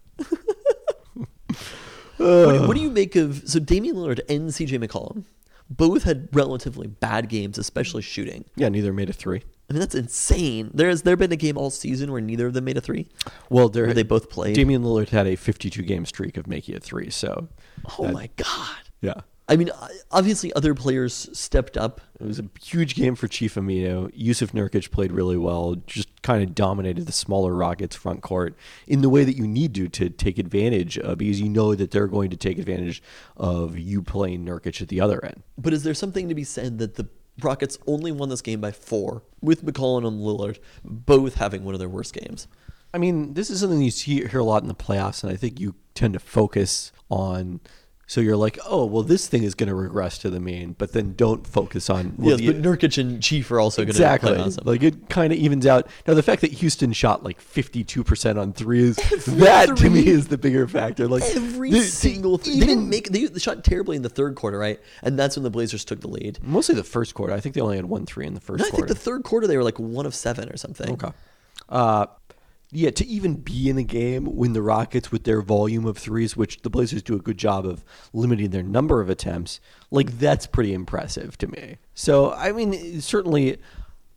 what, do, what do you make of so Damian Lillard and C J McCollum both had relatively bad games, especially shooting. Yeah, neither made a three. I mean, that's insane. There has there been a game all season where neither of them made a three? Well, there Where they both played? Damian Lillard had a fifty-two game streak of making a three, so Oh that- my God. yeah. I mean, obviously other players stepped up. It was a huge game for Chief Amino. Yusuf Nurkic played really well, just kind of dominated the smaller Rockets front court in the way that you need to to take advantage of, because you know that they're going to take advantage of you playing Nurkic at the other end. But is there something to be said that the Rockets only won this game by four, with McCollum and Lillard both having one of their worst games? I mean, this is something you see hear a lot in the playoffs, and I think you tend to focus on. So you're like, oh, well, this thing is going to regress to the mean, but then don't focus on. Well, Yes, but Nurkic and Chief are also exactly. going to play awesome. Like it kind of evens out. Now the fact that Houston shot like fifty-two percent on threes, that to three. me is the bigger factor. Like Every the- single thing. They didn't make. They shot terribly in the third quarter, right? And that's when the Blazers took the lead. mostly the first quarter. I think they only had one three in the first No, I think quarter. the third quarter they were like one of seven or something. Okay. Uh, yeah, to even be in a game when the Rockets, with their volume of threes, which the Blazers do a good job of limiting their number of attempts, like that's pretty impressive to me. So, I mean, certainly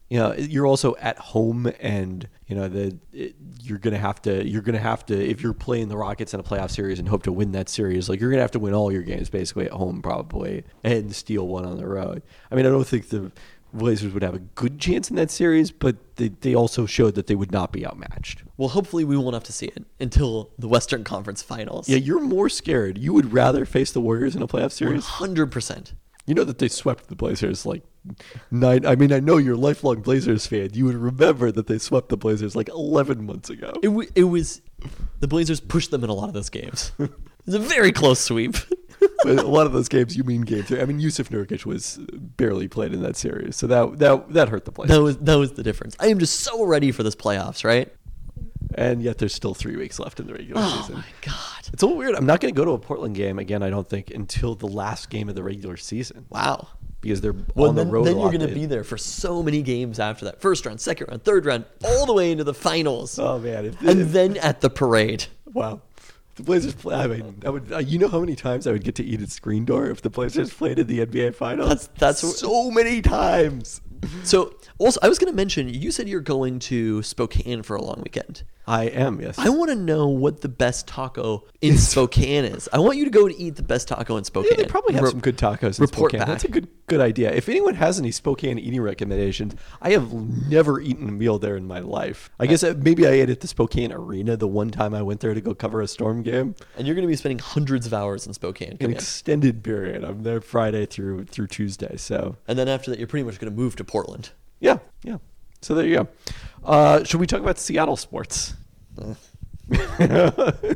You know, you're also at home, and you know the it, you're gonna have to you're gonna have to if you're playing the Rockets in a playoff series and hope to win that series, like you're gonna have to win all your games basically at home probably and steal one on the road. I mean, I don't think the Blazers would have a good chance in that series, but they, they also showed that they would not be outmatched. Well, hopefully we won't have to see it until the Western Conference Finals. Yeah, you're more scared. You would rather face the Warriors in a playoff series? one hundred percent. You know that they swept the Blazers like nine. I mean, I know you're a lifelong Blazers fan. You would remember that they swept the Blazers like eleven months ago. It, w- it was the Blazers pushed them in a lot of those games. It was a very close sweep. But a lot of those games, you mean game three. I mean, Yusuf Nurkic was barely played in that series, so that that that hurt the Blazers. That was that was the difference. I am just so ready for this playoffs, right? And yet there's still three weeks left in the regular Oh season. my god! It's a little weird. I'm not going to go to a Portland game again, I don't think, until the last game of the regular season. Wow. Because they're Well, on then, the road then a you're lot. going to be there for so many games after that. First round, second round, third round, all the way into the finals. Oh, man. If, And if- then at the parade. wow. The Blazers play. I mean, I would. Uh, you know how many times I would get to eat at Screen Door if the Blazers played in the N B A Finals? That's- that's what- so many times. So, also, I was going to mention, you said you're going to Spokane for a long weekend. I am, yes. I want to know what the best taco in Spokane is. I want you to go and eat the best taco in Spokane. Yeah, they probably have Re- some good tacos in report Spokane. back. That's a good good idea. If anyone has any Spokane eating recommendations, I have never eaten a meal there in my life. I guess uh, maybe I ate at the Spokane Arena the one time I went there to go cover a Storm game. And you're going to be spending hundreds of hours in Spokane. An Come in. extended period. I'm there Friday through through Tuesday. So And then after that, you're pretty much going to move to Portland. yeah, yeah. So there you go. Uh, should we talk about Seattle sports? I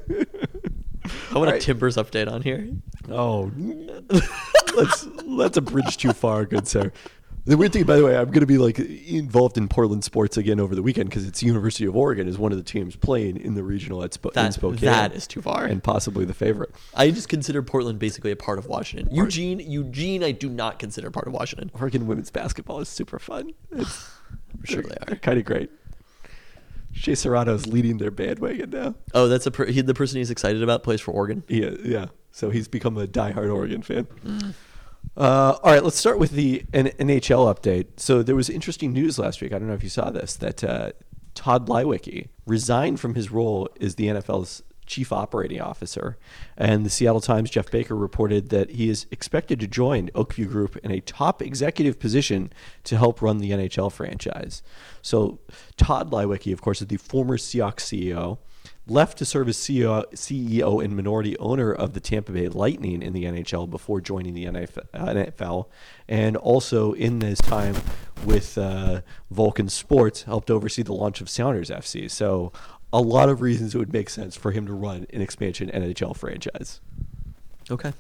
want a right. Timbers update on here. Oh, let's that's a bridge too far, good sir. The weird thing, by the way, I'm going to be like involved in Portland sports again over the weekend because it's University of Oregon is one of the teams playing in the regional at Sp- in That, Spokane. that is too far. and possibly the favorite. I just consider Portland basically a part of Washington. Eugene, Eugene, I do not consider part of Washington. Oregon women's basketball is super fun. It's, I'm sure they are. kind of great. Shea Serrano's leading their bandwagon now. Oh, that's a per- he, the person he's excited about plays for Oregon. Yeah, yeah. So he's become a diehard Oregon fan. Uh, all right, let's start with the N- NHL update. So there was interesting news last week. I don't know if you saw this, that uh, Todd Leiweke resigned from his role as the N F L's chief operating officer. And the Seattle Times' Jeff Baker reported that he is expected to join Oakview Group in a top executive position to help run the N H L franchise. So Todd Leiweke, of course, is the former Seahawks C E O, left to serve as C E O and minority owner of the Tampa Bay Lightning in the N H L before joining the N F L, and also in this time with uh, Vulcan Sports helped oversee the launch of Sounders F C. So a lot of reasons it would make sense for him to run an expansion N H L franchise. Okay.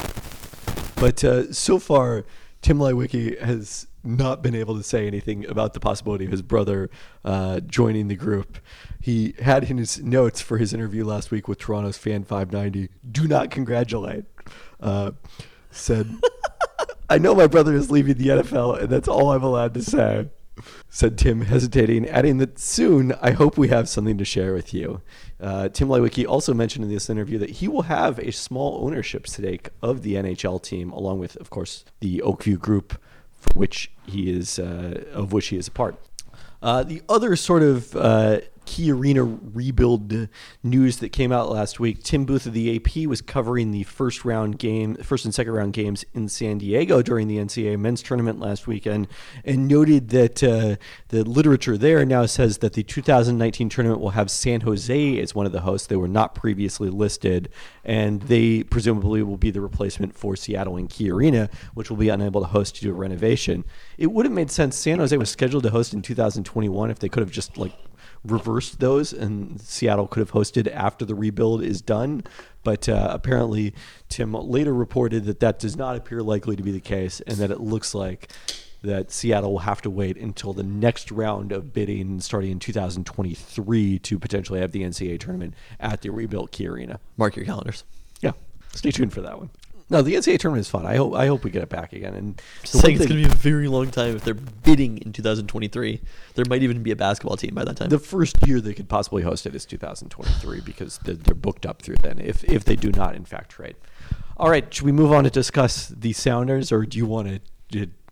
But uh, so far, Tim Leiweke has not been able to say anything about the possibility of his brother uh, joining the group. He had in his notes for his interview last week with Toronto's Fan five ninety, do not congratulate, uh, said, I know my brother is leaving the N F L, and that's all I'm allowed to say, said Tim, hesitating, adding that soon I hope we have something to share with you. Uh, Tim Leiweke also mentioned in this interview that he will have a small ownership stake of the N H L team, along with, of course, the Oakview Group, for which he is uh, of which he is a part. Uh, the other sort of uh, Key Arena rebuild news that came out last week, Tim Booth of the A P was covering the first round game, first and second round games in San Diego during the N C double A men's tournament last weekend, and noted that uh, the literature there now says that the two thousand nineteen tournament will have San Jose as one of the hosts. They were not previously listed, and they presumably will be the replacement for Seattle and Key Arena, which will be unable to host due to renovation. It would have made sense. San Jose was scheduled to host in two thousand twenty-one if they could have just like reversed those, and Seattle could have hosted after the rebuild is done. But uh, apparently, Tim later reported that that does not appear likely to be the case, and that it looks like that Seattle will have to wait until the next round of bidding starting in two thousand twenty-three to potentially have the N C double A tournament at the rebuilt Key Arena. Mark your calendars. Yeah, stay tuned for that one. No, the N C double A tournament is fun. I hope I hope we get it back again. And Just the saying one it's thing- going to be a very long time if they're bidding in two thousand twenty-three. There might even be a basketball team by that time. the first year they could possibly host it is two thousand twenty-three because they're, they're booked up through then if if they do not in fact trade. All right, should we move on to discuss the Sounders, or do you want to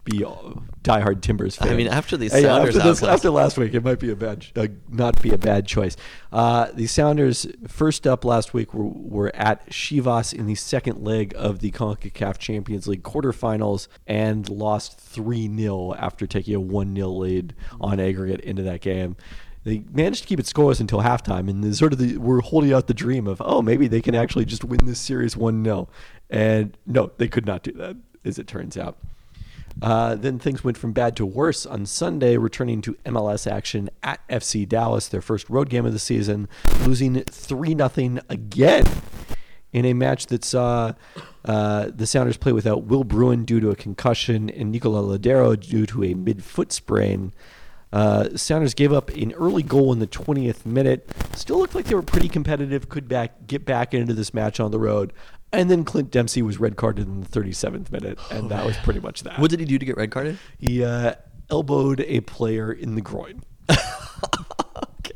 be a diehard Timbers fan. I mean, after these Uh, yeah, Sounders after, this, outplays- after last week, it might be a bad, uh, not be a bad choice. Uh, the Sounders, first up last week, were, were at Chivas in the second leg of the CONCACAF Champions League quarterfinals and lost three nil after taking a one nil lead on aggregate into that game. They managed to keep it scoreless until halftime, and the, sort of the, we're holding out the dream of, oh, maybe they can actually just win this series one nil. And no, they could not do that, as it turns out. Uh, then things went from bad to worse on Sunday, returning to M L S action at F C Dallas, their first road game of the season, losing three nothing again in a match that saw uh, the Sounders play without Will Bruin due to a concussion and Nicola Ladero due to a mid-foot sprain. Uh, Sounders gave up an early goal in the twentieth minute. Still looked like they were pretty competitive, could back get back into this match on the road. And then Clint Dempsey was red carded in the thirty-seventh minute, and that was pretty much that. What did he do to get red carded? He uh, elbowed a player in the groin. Okay.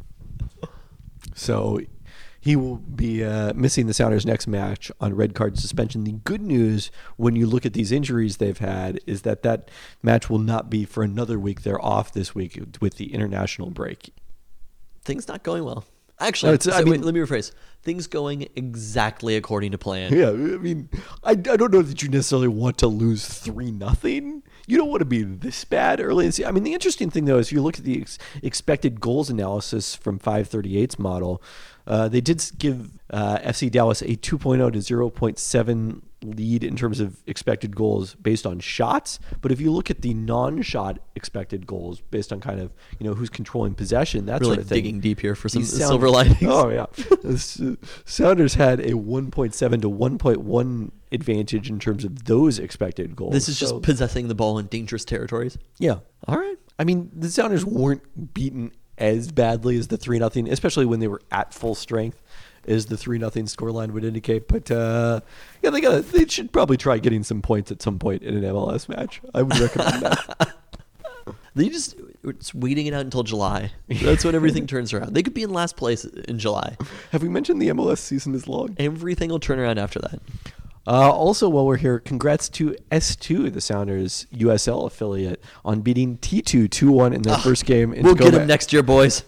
So he will be uh, missing the Sounders' next match on red card suspension. The good news when you look at these injuries they've had is that that match will not be for another week. They're off this week with the international break. Things not going well. Actually, No, it's- so I mean- wait, let me rephrase. Things going exactly according to plan. Yeah, I mean, I, I don't know that you necessarily want to lose three nothing. You don't want to be this bad early in the season. I mean, the interesting thing though is you look at the ex- expected goals analysis from five thirty-eight's model. Uh, they did s- give uh, F C Dallas a two point oh to zero point seven lead in terms of expected goals based on shots. But if you look at the non-shot expected goals based on kind of, you know, who's controlling possession, that Really sort of thing. digging deep here for some These Sound- silver linings. Oh yeah, The S- Sounders had a one point seven to one point one advantage in terms of those expected goals. This is just So- possessing the ball in dangerous territories. yeah. All right. I mean, the Sounders weren't beaten as badly as the three nothing, especially when they were at full strength, as the three nothing scoreline would indicate. But uh, yeah, they got they should probably try getting some points at some point in an M L S match. I would recommend that. They just it's waiting it out until July. That's when everything turns around. They could be in last place in July. Have we mentioned the M L S season is long? Everything will turn around after that. Uh, also, while we're here, congrats to S two, the Sounders U S L affiliate, on beating T two two one in their first game. In We'll get Tacoma. them next year, boys.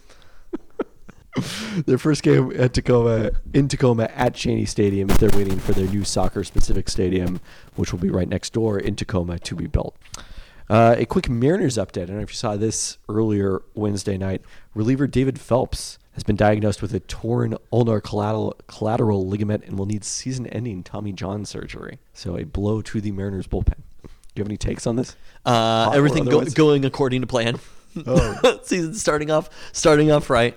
Their first game at Tacoma, in Tacoma at Cheney Stadium, as they're waiting for their new soccer-specific stadium, which will be right next door in Tacoma to be built. Uh, a quick Mariners update. I don't know if you saw this earlier Wednesday night. Reliever David Phelps has been diagnosed with a torn ulnar collateral, collateral ligament and will need season-ending Tommy John surgery. So a blow to the Mariners bullpen. Do you have any takes on this? Uh, Hot or everything go, otherwise? going according to plan. Oh. Season starting off, starting off right.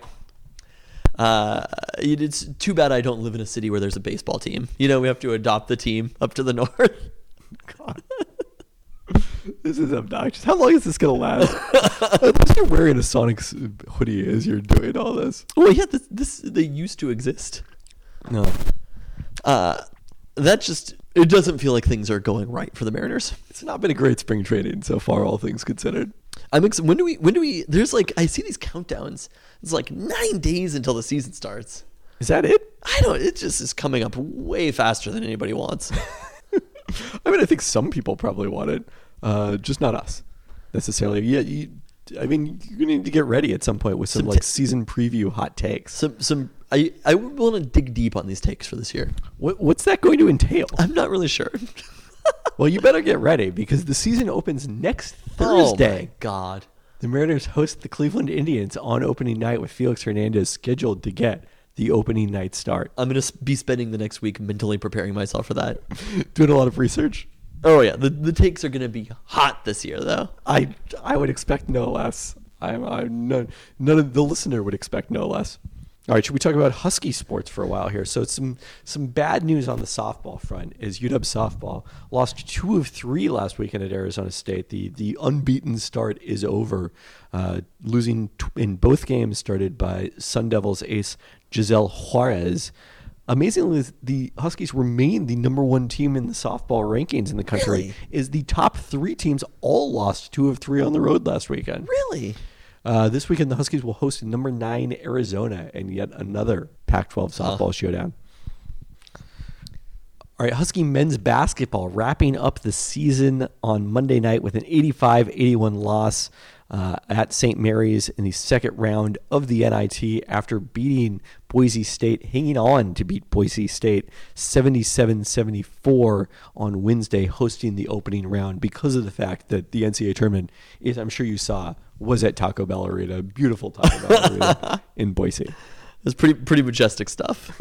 Uh, it- it's too bad I don't live in a city where there's a baseball team. You know, we have to adopt the team up to the north. God. This is obnoxious. How long is this going to last? Unless you're wearing a Sonics hoodie as you're doing all this. Well, yeah, this, this they used to exist. No. Uh, that just it doesn't feel like things are going right for the Mariners. It's not been a great spring training so far, all things considered. I'm ex- when do we when do we there's like I see these countdowns. It's like nine days until the season starts. Is that it? I don't. It just is coming up way faster than anybody wants. I mean, I think some people probably want it, uh, just not us necessarily. Yeah, you, I mean, you're gonna need to get ready at some point with some, Some like t- season preview hot takes. Some some I I would want to dig deep on these takes for this year. What, what's that going to entail? I'm not really sure. Well, you better get ready because the season opens next Oh Thursday. my God. The Mariners host the Cleveland Indians on opening night with Felix Hernandez scheduled to get the opening night start. I'm gonna be spending the next week mentally preparing myself for that. Doing a lot of research. Oh yeah, the the takes are gonna be hot this year though. I I would expect no less. I'm, I'm none, none of the listener would expect no less. All right, should we talk about Husky sports for a while here? So some some bad news on the softball front is U W softball lost two of three last weekend at Arizona State. The the unbeaten start is over, uh, losing t- in both games started by Sun Devils ace Giselle Juarez. Amazingly, the Huskies remain the number one team in the softball rankings in the country. Really? Is the top three teams all lost two of three on the road last weekend. Really? Uh, this weekend, the Huskies will host number nine Arizona and yet another Pac twelve softball Huh. showdown. All right, Husky men's basketball wrapping up the season on Monday night with an eighty-five eighty-one loss uh, at Saint Mary's in the second round of the N I T after beating Boise State, hanging on to beat Boise State seventy-seven seventy-four on Wednesday, hosting the opening round because of the fact that the N C double A tournament, is, I'm sure you saw, was at Taco Bell Arena, beautiful Taco Bell Arena in Boise. It's pretty pretty majestic stuff.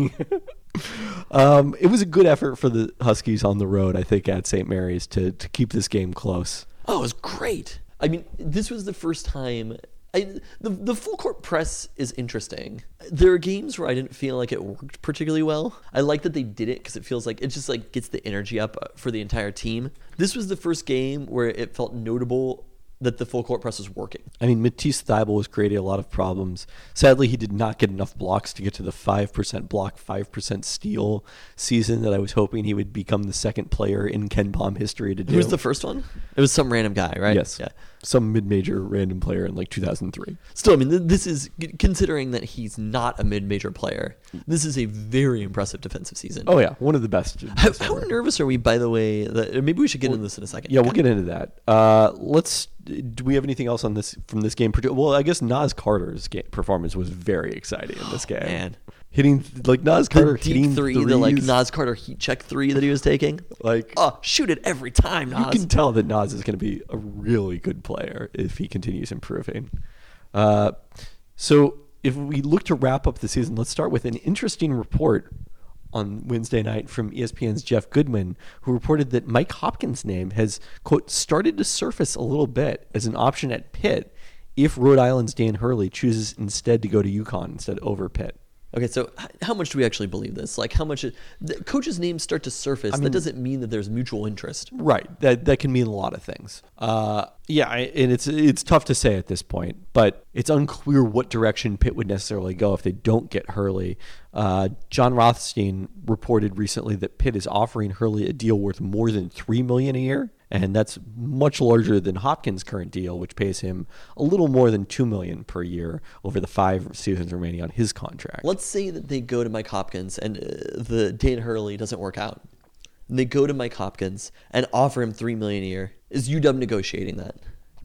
Um, it was a good effort for the Huskies on the road, I think, at Saint Mary's to, to keep this game close. Oh, it was great. I mean, this was the first time. I, the the full court press is interesting. There are games where I didn't feel like it worked particularly well. I like that they did it because it feels like it just like gets the energy up for the entire team. This was the first game where it felt notable that the full court press was working. I mean, Matisse Thybulle was creating a lot of problems. Sadly, he did not get enough blocks to get to the five percent block, five percent steal season that I was hoping he would become the second player in KenPom history to do. Who was the first one? It was some random guy, right? Yes. Yeah. Some mid-major random player in like two thousand three. Still, I mean, th- this is, considering that he's not a mid-major player, this is a very impressive defensive season. Oh, yeah. One of the best. How, best how ever. nervous are we, by the way? That, maybe we should get into this in a second. Yeah, we'll get into that. Uh, let's. Do we have anything else on this from this game? Well, I guess Nas Carter's game performance was very exciting in this game. Man. Hitting like Nas Carter The hitting deep three, threes. the like Nas Carter heat check three that he was taking. Like, Oh, shoot it every time, you Nas. can tell that Nas is going to be a really good player if he continues improving. Uh, so if we look to wrap up the season, let's start with an interesting report on Wednesday night from E S P N's Jeff Goodman, who reported that Mike Hopkins' name has, quote, started to surface a little bit as an option at Pitt if Rhode Island's Dan Hurley chooses instead to go to UConn instead over Pitt. Okay, so h- how much do we actually believe this? Like, how much? It, the coaches' names start to surface. I mean- that doesn't mean that there's mutual interest. Right. That that can mean a lot of things. Uh, yeah, I, and it's it's tough to say at this point, but it's unclear what direction Pitt would necessarily go if they don't get Hurley. Uh, John Rothstein reported recently that Pitt is offering Hurley a deal worth more than three million dollars a year, and that's much larger than Hopkins' current deal, which pays him a little more than two million dollars per year over the five seasons remaining on his contract. Let's say that they go to Mike Hopkins and uh, the Dan Hurley doesn't work out. And they go to Mike Hopkins and offer him three million dollars a year. Is U W negotiating that?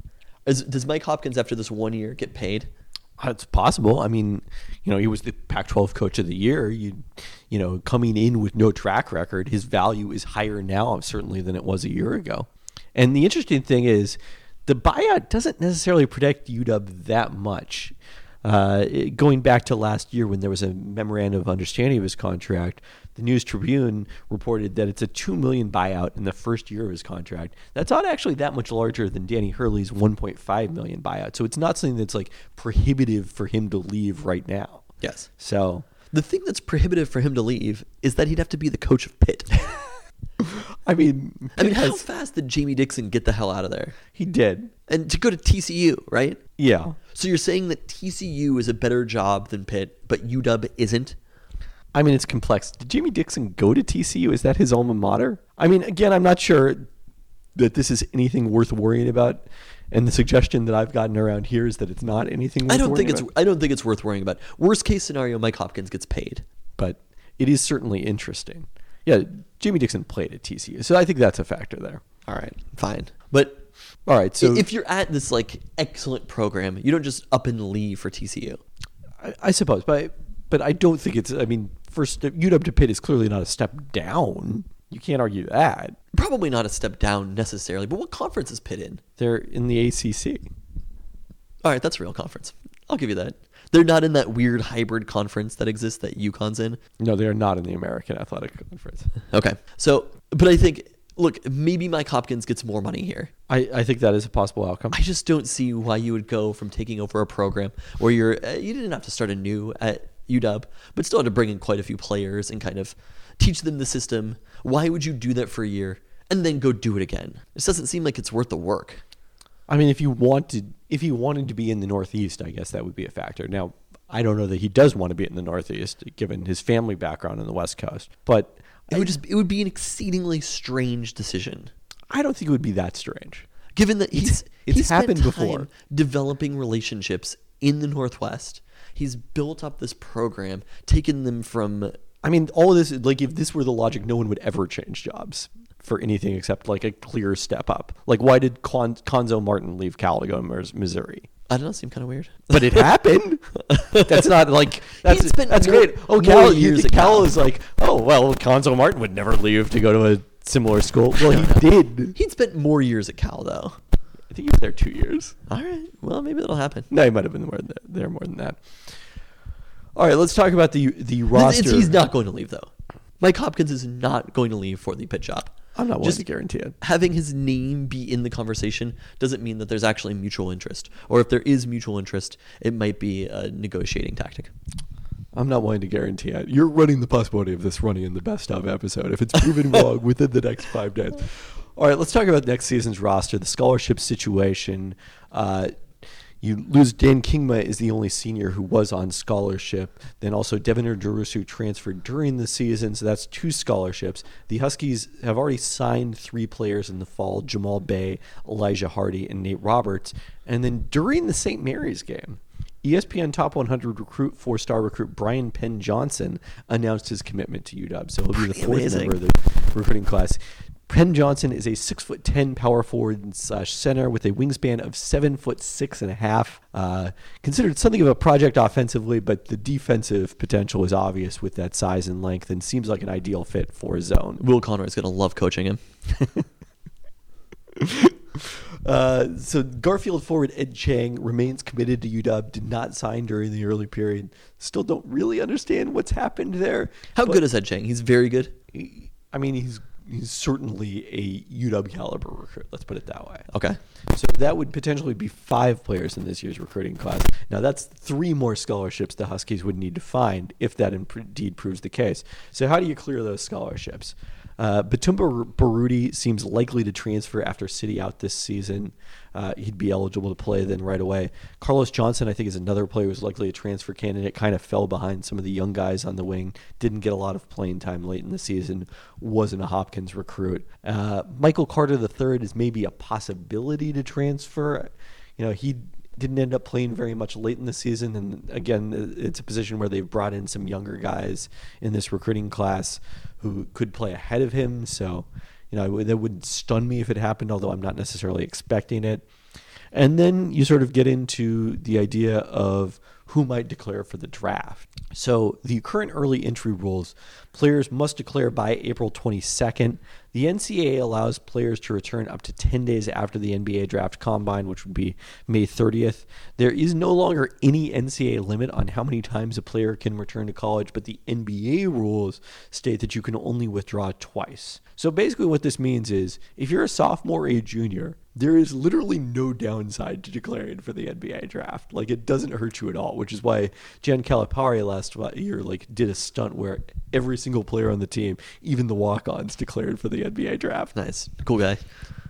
Is, does Mike Hopkins after this one year get paid? It's possible. I mean, you know, he was the Pac twelve Coach of the Year. You, you know, coming in with no track record, his value is higher now, certainly, than it was a year ago. And the interesting thing is, the buyout doesn't necessarily protect U W that much. Uh, it- going back to last year when there was a memorandum of understanding of his contract, the News Tribune reported that it's a two million dollars buyout in the first year of his contract. That's not actually that much larger than Danny Hurley's one point five million dollars buyout. So it's not something that's like prohibitive for him to leave right now. Yes. So The thing that's prohibitive for him to leave is that he'd have to be the coach of Pitt. I mean, I mean, Pitt how has- fast did Jamie Dixon get the hell out of there? he did. And to go to T C U, right? Yeah. So you're saying that T C U is a better job than Pitt, but U W isn't? I mean, it's complex. Did Jamie Dixon go to T C U? Is that his alma mater? I mean, again, I'm not sure that this is anything worth worrying about. And the suggestion that I've gotten around here is that it's not anything worth I don't worrying think it's about. I don't think it's worth worrying about. Worst case scenario, Mike Hopkins gets paid. But it is certainly interesting. Yeah, Jamie Dixon played at T C U, so I think that's a factor there. All right, fine. But All right, so if you're at this like excellent program, you don't just up and leave for T C U. I, I suppose, but but I don't think it's. I mean, first U W to Pitt is clearly not a step down. You can't argue that. Probably not a step down necessarily, but what conference is Pitt in? They're in the A C C. All right, that's a real conference. I'll give you that. They're not in that weird hybrid conference that exists that UConn's in. No, they are not in the American Athletic Conference. Okay. So, but I think, look, maybe Mike Hopkins gets more money here. I, I think that is a possible outcome. I just don't see why you would go from taking over a program where you're, uh, you didn't have to start anew at U W, but still had to bring in quite a few players and kind of teach them the system. Why would you do that for a year and then go do it again? This doesn't seem like it's worth the work. I mean, if you wanted, if he wanted to be in the Northeast, I guess that would be a factor. Now, I don't know that he does want to be in the Northeast, given his family background on the West Coast. But It would just, it would be an exceedingly strange decision. I don't think it would be that strange. Given that he's, it's he's spent happened time before. developing relationships in the Northwest. He's built up this program, taken them from I mean, all of this, like, if this were the logic, no one would ever change jobs for anything except, like, a clear step up. Like, why did Con- Conzo Martin leave Cal to go to Missouri? I don't know. Seemed kind of weird. But it happened. That's not, like, that's, He'd spent that's more- great. Oh, more Cal, years years at Cal Cal. is like, oh, well, Conzo Martin would never leave to go to a similar school. Well, he did. He'd spent more years at Cal, though. I think he was there two years. All right. Well, maybe that'll happen. No, he might have been more than, there more than that. All right, let's talk about the the roster. It's- he's not going to leave, though. Mike Hopkins is not going to leave for the pit shop. I'm not willing Just to guarantee it. Having his name be in the conversation doesn't mean that there's actually mutual interest. Or if there is mutual interest, it might be a negotiating tactic. I'm not willing to guarantee it. You're running the possibility of this running in the best of episode if it's proven wrong within the next five days. All right, let's talk about next season's roster, the scholarship situation. Uh, you lose Dan Kingma is the only senior who was on scholarship. Then also Deviner Durusu transferred during the season, so that's two scholarships. The Huskies have already signed three players in the fall: Jamal Bay, Elijah Hardy, and Nate Roberts. And then during the Saint Mary's game, E S P N Top one hundred recruit, four-star recruit Brian Penn Johnson announced his commitment to U W. So he'll be the Pretty fourth amazing. member of the recruiting class. Penn Johnson is a six foot ten power forward slash center with a wingspan of seven foot six and a half. Uh, considered something of a project offensively, but the defensive potential is obvious with that size and length, and seems like an ideal fit for his zone. Will Conroy is going to love coaching him. Uh, so Garfield forward Ed Chang remains committed to U W. Did not sign during the early period. Still don't really understand what's happened there. How But, good is Ed Chang? He's very good. I mean, he's he's certainly a U W caliber recruit. Let's put it that way. Okay. So that would potentially be five players in this year's recruiting class. Now that's three more scholarships the Huskies would need to find if that indeed proves the case. So how do you clear those scholarships? Uh, Batumba Baruti seems likely to transfer after City out this season. Uh, he'd be eligible to play then right away. Carlos Johnson, I think, is another player who's likely a transfer candidate. Kind of fell behind some of the young guys on the wing. Didn't get a lot of playing time late in the season. Wasn't a Hopkins recruit. Uh, Michael Carter the third is maybe a possibility to transfer. You know, he didn't end up playing very much late in the season. And again, it's a position where they've brought in some younger guys in this recruiting class who could play ahead of him. So, you know, that would stun me if it happened, although I'm not necessarily expecting it. And then you sort of get into the idea of who might declare for the draft. So the current early entry rules, players must declare by April twenty-second. The N C double A allows players to return up to ten days after the N B A draft combine, which would be May thirtieth. There is no longer any N C double A limit on how many times a player can return to college, but the N B A rules state that you can only withdraw twice. So basically what this means is if you're a sophomore or a junior, there is literally no downside to declaring for the N B A draft. Like, it doesn't hurt you at all, which is why Jan Calipari last year like did a stunt where every single player on the team, even the walk-ons, declared for the N B A draft. Nice. Cool guy.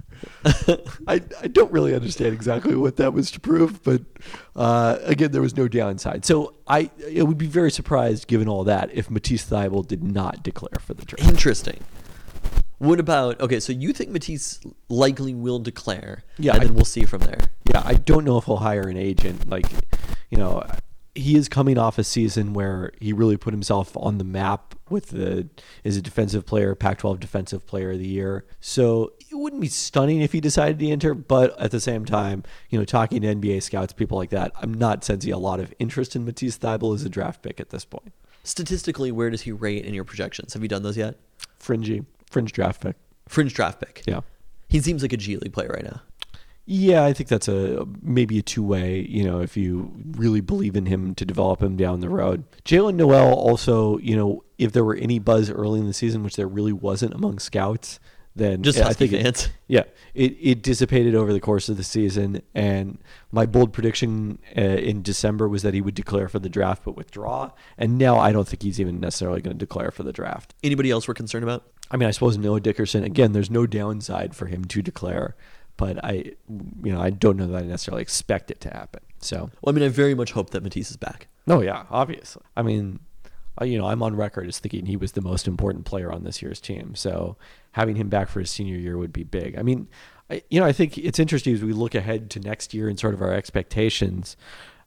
I, I don't really understand exactly what that was to prove, but uh, again, there was no downside. So I, I would be very surprised, given all that, if Matisse Thybulle did not declare for the draft. Interesting. What about, okay, so you think Matisse likely will declare, Yeah, and then I- we'll see from there. Yeah, I don't know if he'll hire an agent. Like, you know, he is coming off a season where he really put himself on the map with the as a defensive player, Pac twelve Defensive Player of the Year. So it wouldn't be stunning if he decided to enter, but at the same time, you know, talking to N B A scouts, people like that, I'm not sensing a lot of interest in Matisse Thybulle as a draft pick at this point. Statistically, where does he rate in your projections? Have you done those yet? Fringy, fringe draft pick. Fringe draft pick. Yeah. He seems like a G League player right now. Yeah, I think that's a maybe a two-way, you know, if you really believe in him to develop him down the road. Jalen Noel also, you know, if there were any buzz early in the season, which there really wasn't among scouts, then Just yeah, I Husky think it- fans. yeah, it, it dissipated over the course of the season. And my bold prediction uh, in December was that he would declare for the draft but withdraw. And now I don't think he's even necessarily going to declare for the draft. Anybody else we're concerned about? I mean, I suppose Noah Dickerson, again, there's no downside for him to declare. But I, you know, I don't know that I necessarily expect it to happen. So, Well, I mean, I very much hope that Matisse is back. no, yeah, obviously. I mean, uh, you know, I'm on record as thinking he was the most important player on this year's team. So having him back for his senior year would be big. I mean, I, you know, I think it's interesting as we look ahead to next year and sort of our expectations.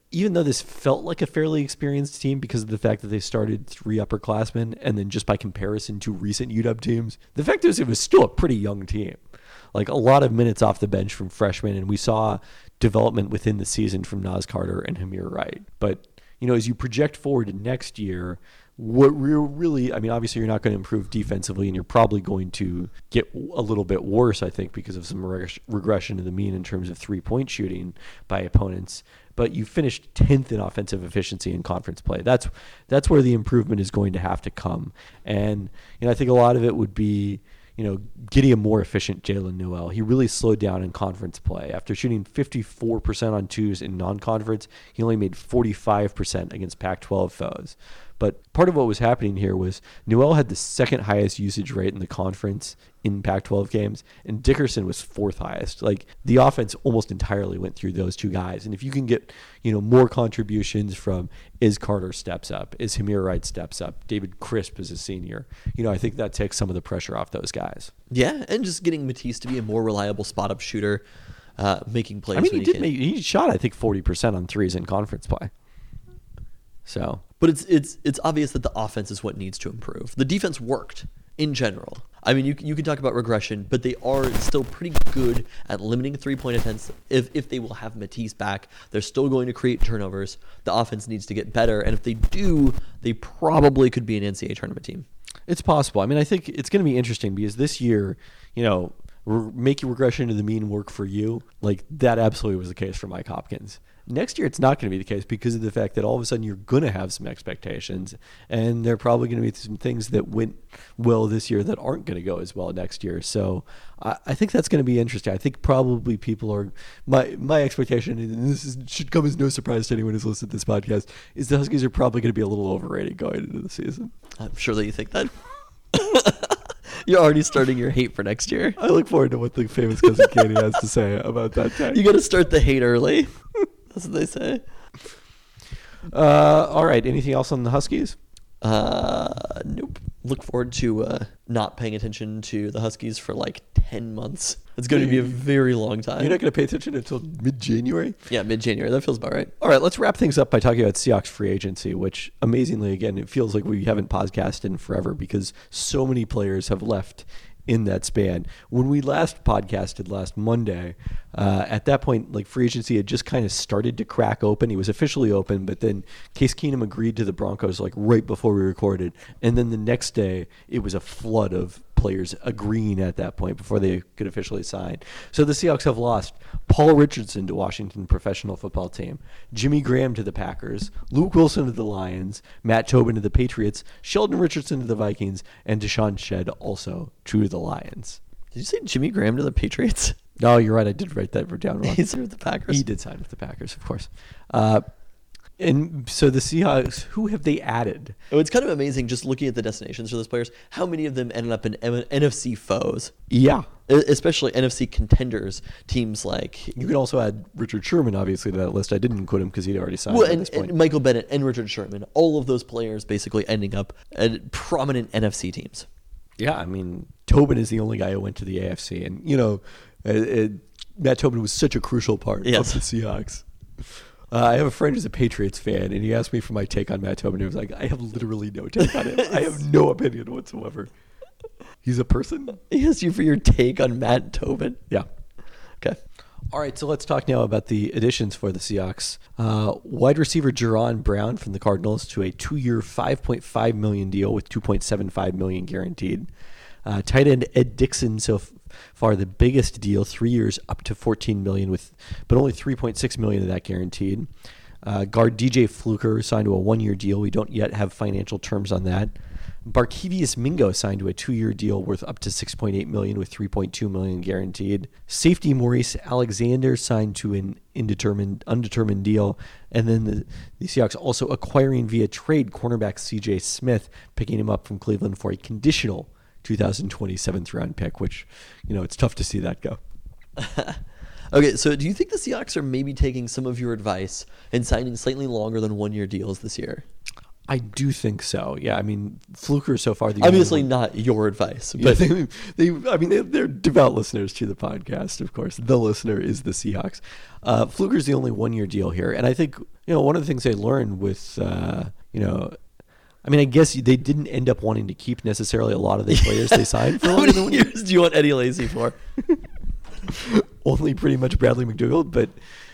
even though this felt like a fairly experienced team because of the fact that they started three upperclassmen, and then just by comparison to recent U W teams, the fact is it was still a pretty young team. Like a lot of minutes off the bench from freshmen, and we saw development within the season from Naz Carter and Hamir Wright. But, you know, as you project forward to next year, what we're really, I mean, obviously you're not going to improve defensively, and you're probably going to get a little bit worse, I think, because of some reg- regression to the mean in terms of three-point shooting by opponents. But you finished tenth in offensive efficiency in conference play. That's that's where the improvement is going to have to come. And, you know, I think a lot of it would be, you know, getting a more efficient Jalen Noel. He really slowed down in conference play. After shooting fifty-four percent on twos in non-conference, he only made forty-five percent against Pac twelve foes. But part of what was happening here was Noel had the second highest usage rate in the conference in Pac twelve games, and Dickerson was fourth highest. Like, the offense almost entirely went through those two guys. And if you can get, you know, more contributions from Iz Carter steps up, Iz Hamir Wright steps up, David Crisp is a senior, you know, I think that takes some of the pressure off those guys. Yeah, and just getting Matisse to be a more reliable spot-up shooter, uh, making plays. I mean, when he he did make, he shot, I think, forty percent on threes in conference play. So, but it's it's it's obvious that the offense is what needs to improve. The defense worked in general. I mean, you you can talk about regression, but they are still pretty good at limiting three-point attempts. If if they will have Matisse back, they're still going to create turnovers. The offense needs to get better, and if they do, they probably could be an N C double A tournament team. It's possible. I mean, I think it's going to be interesting because this year, you know, re- making regression to the mean work for you, like that absolutely was the case for Mike Hopkins. Next year, it's not going to be the case because of the fact that all of a sudden you're going to have some expectations, and there are probably going to be some things that went well this year that aren't going to go as well next year. So I, I think that's going to be interesting. I think probably people are my my expectation, and this is, should come as no surprise to anyone who's listened to this podcast, is the Huskies are probably going to be a little overrated going into the season. I'm sure that you think that. You're already starting your hate for next year. I look forward to what the famous cousin Katie has to say about that tag. You got to start the hate early. That's what they say. Uh, all right. Anything else on the Huskies? Uh, nope. Look forward to uh, not paying attention to the Huskies for like ten months. It's going to be a very long time. You're not going to pay attention until mid-January? Yeah, mid-January. That feels about right. All right, let's wrap things up by talking about Seahawks free agency, which amazingly, again, it feels like we haven't podcasted in forever because so many players have left in that span. When we last podcasted last Monday, uh, at that point, like free agency had just kind of started to crack open. He was officially open, but then Case Keenum agreed to the Broncos like right before we recorded. And then the next day, it was a flood of players agreeing at that point before they could officially sign. So the Seahawks have lost Paul Richardson to Washington Professional Football Team, Jimmy Graham to the Packers, Luke Wilson to the Lions, Matt Tobin to the Patriots, Sheldon Richardson to the Vikings, and Deshaun Shedd also to the Lions. Did you say Jimmy Graham to the Patriots? No, you're right. I did write that down wrong. He's with the Packers. He did sign with the Packers, of course. Uh, and so the Seahawks, who have they added? Oh, it's kind of amazing just looking at the destinations for those players. How many of them ended up in M- N F C foes? Yeah. Especially N F C contenders, teams like... You can also add Richard Sherman, obviously, to that list. I didn't include him because he'd already signed well, at and, this point. and Michael Bennett and Richard Sherman. All of those players basically ending up at prominent N F C teams. Yeah, I mean, Tobin is the only guy who went to the A F C. And, you know, it, it, Matt Tobin was such a crucial part yes. of the Seahawks. Uh, I have a friend who's a Patriots fan, and he asked me for my take on Matt Tobin. He was like, I have literally no take on him. I have no opinion whatsoever. He's a person? He asked you for your take on Matt Tobin? Yeah. Okay. All right, so let's talk now about the additions for the Seahawks. Uh, wide receiver Jerron Brown from the Cardinals to a two-year, five point five million dollars deal with two point seven five million dollars guaranteed. Uh, tight end Ed Dixon so far the biggest deal, three years up to fourteen million dollars, with but only three point six million dollars of that guaranteed. Uh, guard D J Fluker signed to a one-year deal. We don't yet have financial terms on that. Barkevius Mingo signed to a two-year deal worth up to six point eight million dollars with three point two million dollars guaranteed. Safety Maurice Alexander signed to an indeterminate, undetermined deal. And then the, the Seahawks also acquiring via trade cornerback C J Smith, picking him up from Cleveland for a conditional two thousand twenty seventh round pick, which, you know, it's tough to see that go. Okay, so do you think the Seahawks are maybe taking some of your advice and signing slightly longer than one-year deals this year? I do think so. Yeah, I mean, Fluker so far the Obviously only not your advice, but but they, they, I mean, they, they're devout listeners to the podcast. Of course, the listener is the Seahawks. Uh, Fluker's the only one-year deal here, and I think you know one of the things they learned with uh, you know. I mean, I guess they didn't end up wanting to keep necessarily a lot of the players they signed for how longer than many one year. years do you want Eddie Lacy for? Only pretty much Bradley McDougald, but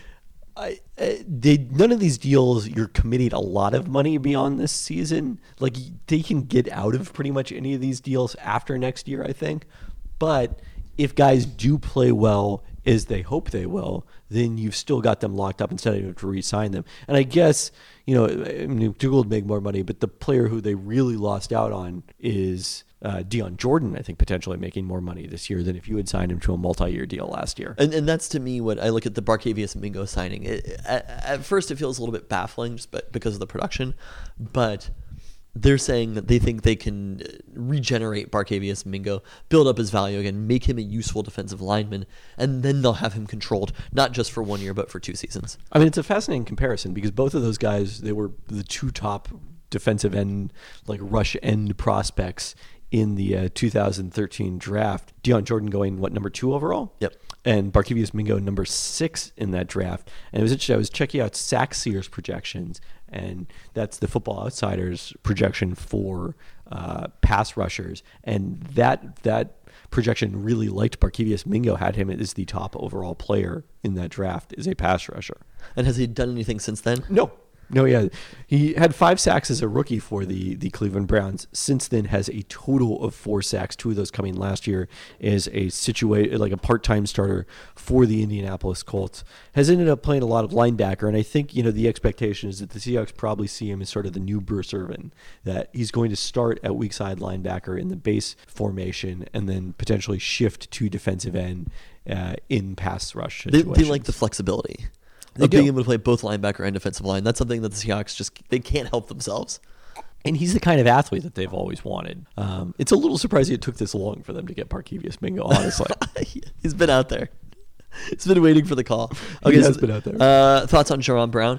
I, I they none of these deals you're committing a lot of money beyond this season. Like they can get out of pretty much any of these deals after next year, I think. But if guys do play well as they hope they will, then you've still got them locked up instead of having to re-sign them. And I guess, you know, I mean, McDougald would make more money, but the player who they really lost out on is uh, Dion Jordan, I think, potentially making more money this year than if you had signed him to a multi-year deal last year. And, and that's to me what I look at the Barkevius Mingo signing. It, at, at first, it feels a little bit baffling just because of the production, but they're saying that they think they can regenerate Barkevius Mingo, build up his value again, make him a useful defensive lineman, and then they'll have him controlled, not just for one year, but for two seasons. I mean, it's a fascinating comparison because both of those guys, they were the two top defensive end, like rush end prospects in the uh, two thousand thirteen draft. Dion Jordan going, what, number two overall? Yep. And Barkevius Mingo number six in that draft. And it was interesting. I was checking out Sack Sears projections, and that's the Football Outsiders projection for uh, pass rushers. And that that projection really liked Barkevius Mingo, had him as the top overall player in that draft as a pass rusher. And has he done anything since then? No. No, yeah. He had five sacks as a rookie for the, the Cleveland Browns. Since then has a total of four sacks, two of those coming last year as a situa- like a part-time starter for the Indianapolis Colts. Has ended up playing a lot of linebacker, and I think, you know, the expectation is that the Seahawks probably see him as sort of the new Bruce Irvin, that he's going to start at weak side linebacker in the base formation and then potentially shift to defensive end uh, in pass rush They, situations. they like the flexibility. They Of being do. able to play both linebacker and defensive line. That's something that the Seahawks just they can't help themselves. And he's the kind of athlete that they've always wanted. Um, it's a little surprising it took this long for them to get Barkevius Mingo, honestly. He's been out there. He's been waiting for the call. He has been out there. Uh, thoughts on Jerron Brown?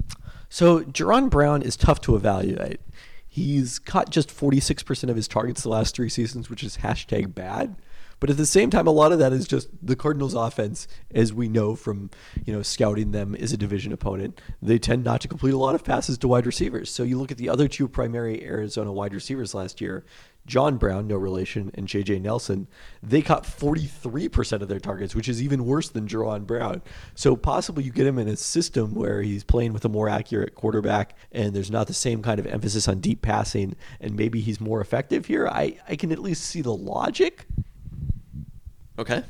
So Jerron Brown is tough to evaluate. He's caught just forty-six percent of his targets the last three seasons, which is hashtag bad. But at the same time, a lot of that is just the Cardinals' offense, as we know from, you know, scouting them as a division opponent. They tend not to complete a lot of passes to wide receivers. So you look at the other two primary Arizona wide receivers last year, John Brown, no relation, and J J Nelson. They caught forty-three percent of their targets, which is even worse than Jerron Brown. So possibly you get him in a system where he's playing with a more accurate quarterback and there's not the same kind of emphasis on deep passing, and maybe he's more effective here. I, I can at least see the logic. Okay.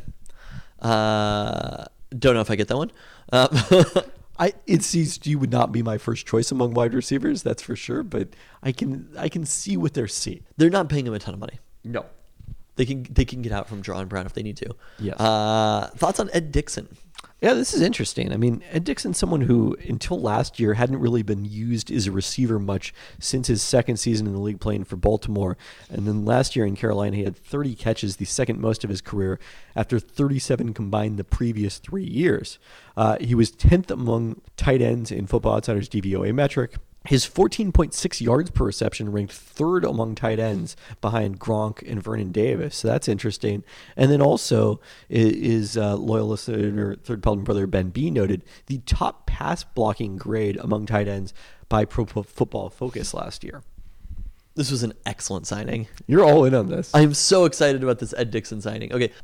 Uh, don't know if I get that one. Uh, I it seems you would not be my first choice among wide receivers, that's for sure. But I can I can see what they're seeing. they're not paying him a ton of money. No. They can they can get out from Jerron Brown if they need to. Yes. Uh, thoughts on Ed Dixon? Yeah, this is interesting. I mean, Ed Dixon's someone who, until last year, hadn't really been used as a receiver much since his second season in the league playing for Baltimore. And then last year in Carolina, he had thirty catches, the second most of his career, after thirty-seven combined the previous three years. Uh, he was tenth among tight ends in Football Outsiders D V O A metric. His fourteen point six yards per reception ranked third among tight ends behind Gronk and Vernon Davis. So that's interesting. And then also is uh, loyal listener, Third Pelton brother Ben B noted the top pass blocking grade among tight ends by Pro Football Focus last year. This was an excellent signing. You're all in on this. I am so excited about this Ed Dixon signing. Okay.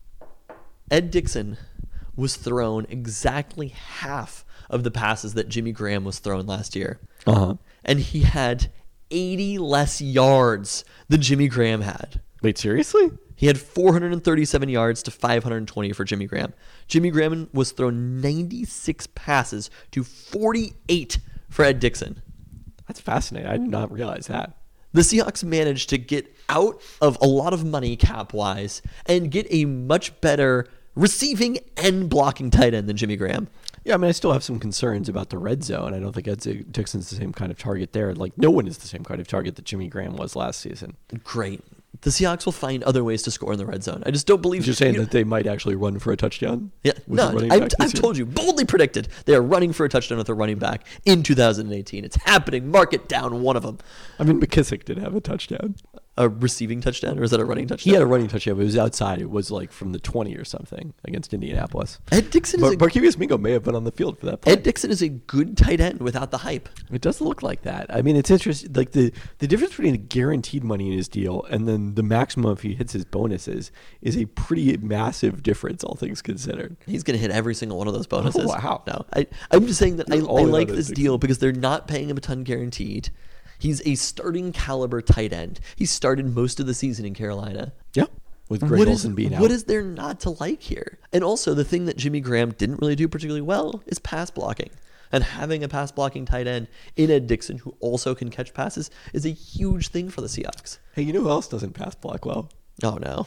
Ed Dixon was thrown exactly half of the passes that Jimmy Graham was thrown last year. Uh-huh. And he had eighty less yards than Jimmy Graham had. Wait, seriously? He had four hundred thirty-seven yards to five hundred twenty for Jimmy Graham. Jimmy Graham was thrown ninety-six passes to forty-eight for Ed Dixon. That's fascinating. I did not realize that. The Seahawks managed to get out of a lot of money cap-wise and get a much better receiving and blocking tight end than Jimmy Graham. Yeah, I mean, I still have some concerns about the red zone. I don't think Ed Dixon's the same kind of target there. Like, no one is the same kind of target that Jimmy Graham was last season. Great. The Seahawks will find other ways to score in the red zone. I just don't believe. You're saying you, that they might actually run for a touchdown? Yeah, with no, a running I've, back this I've year? told you, boldly predicted they are running for a touchdown with a running back in two thousand eighteen. It's happening. Mark it down, one of them. I mean, McKissick did have a touchdown. A receiving touchdown, or is that a running touchdown? He had a running touchdown, but it was outside. It was like from the twenty or something against Indianapolis. Ed Dixon is But a, Marquise Mingo may have been on the field for that play. Ed Dixon is a good tight end without the hype. It does look like that. I mean, it's interesting. Like the, the difference between the guaranteed money in his deal and then the maximum if he hits his bonuses is a pretty massive difference, all things considered. He's going to hit every single one of those bonuses. Oh, wow. No, I, I'm just saying that I, You're all I in like on this Ed deal Dixon. because they're not paying him a ton guaranteed. He's a starting caliber tight end. He started most of the season in Carolina. Yeah, with Greg What is, Olsen being out. what is there not to like here? And also, the thing that Jimmy Graham didn't really do particularly well is pass blocking. And having a pass blocking tight end in Ed Dixon who also can catch passes is a huge thing for the Seahawks. Hey, you know who else doesn't pass block well? Oh, no.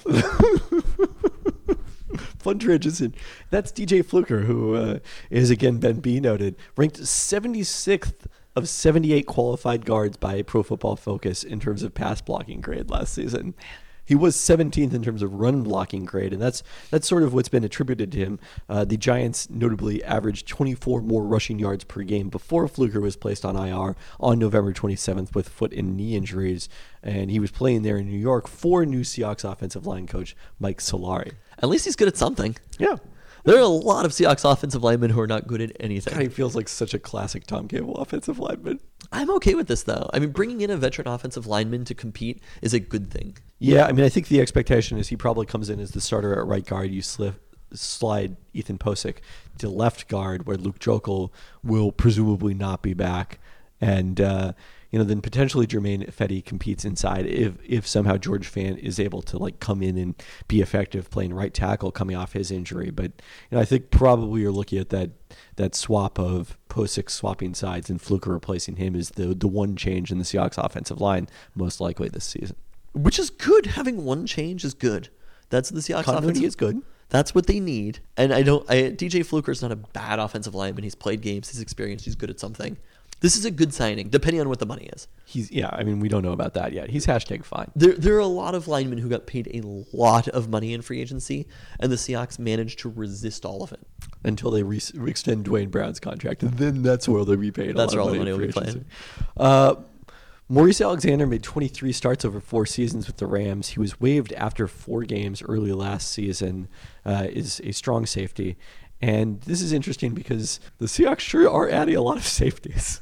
Fun transition. That's D J Fluker, who uh, is, again, Ben B noted, ranked seventy-sixth of seventy-eight qualified guards by Pro Football Focus in terms of pass blocking grade last season. He was seventeenth in terms of run blocking grade, and that's that's sort of what's been attributed to him. Uh, the Giants notably averaged twenty-four more rushing yards per game before Fluker was placed on I R on November twenty-seventh with foot and knee injuries, and he was playing there in New York for new Seahawks offensive line coach Mike Solari. At least he's good at something. Yeah. There are a lot of Seahawks offensive linemen who are not good at anything. God, he feels like such a classic Tom Cable offensive lineman. I'm okay with this, though. I mean, bringing in a veteran offensive lineman to compete is a good thing. Yeah, I mean, I think the expectation is he probably comes in as the starter at right guard. You slip, slide Ethan Posick to left guard, where Luke Jokel will presumably not be back. And, uh, you know, then potentially Jermaine Fetty competes inside if if somehow George Fant is able to, like, come in and be effective playing right tackle coming off his injury. But, you know, I think probably you're looking at that that swap of Posick swapping sides and Fluker replacing him is the the one change in the Seahawks offensive line most likely this season. Which is good. Having one change is good. That's the Seahawks Continuity offensive. is good. That's what they need. And I don't. I, D J Fluker is not a bad offensive lineman. He's played games. He's experienced. He's good at something. This is a good signing, depending on what the money is. He's yeah. I mean, we don't know about that yet. He's hashtag fine. There, there are a lot of linemen who got paid a lot of money in free agency, and the Seahawks managed to resist all of it. Until they re- extend Dwayne Brown's contract, and then that's where they'll be paid. That's a where lot all of the money money will in be free agency. Uh, Maurice Alexander made twenty-three starts over four seasons with the Rams. He was waived after four games early last season. Uh, is a strong safety, and this is interesting because the Seahawks sure are adding a lot of safeties.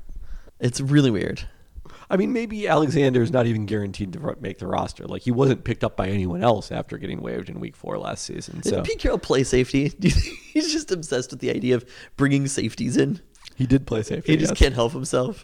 It's really weird. I mean, maybe Alexander is not even guaranteed to ro- make the roster. Like, he wasn't picked up by anyone else after getting waived in week four last season. So Did Pete Carroll play safety? Do you think he's just obsessed with the idea of bringing safeties in? he did play safety. He just yes. can't help himself.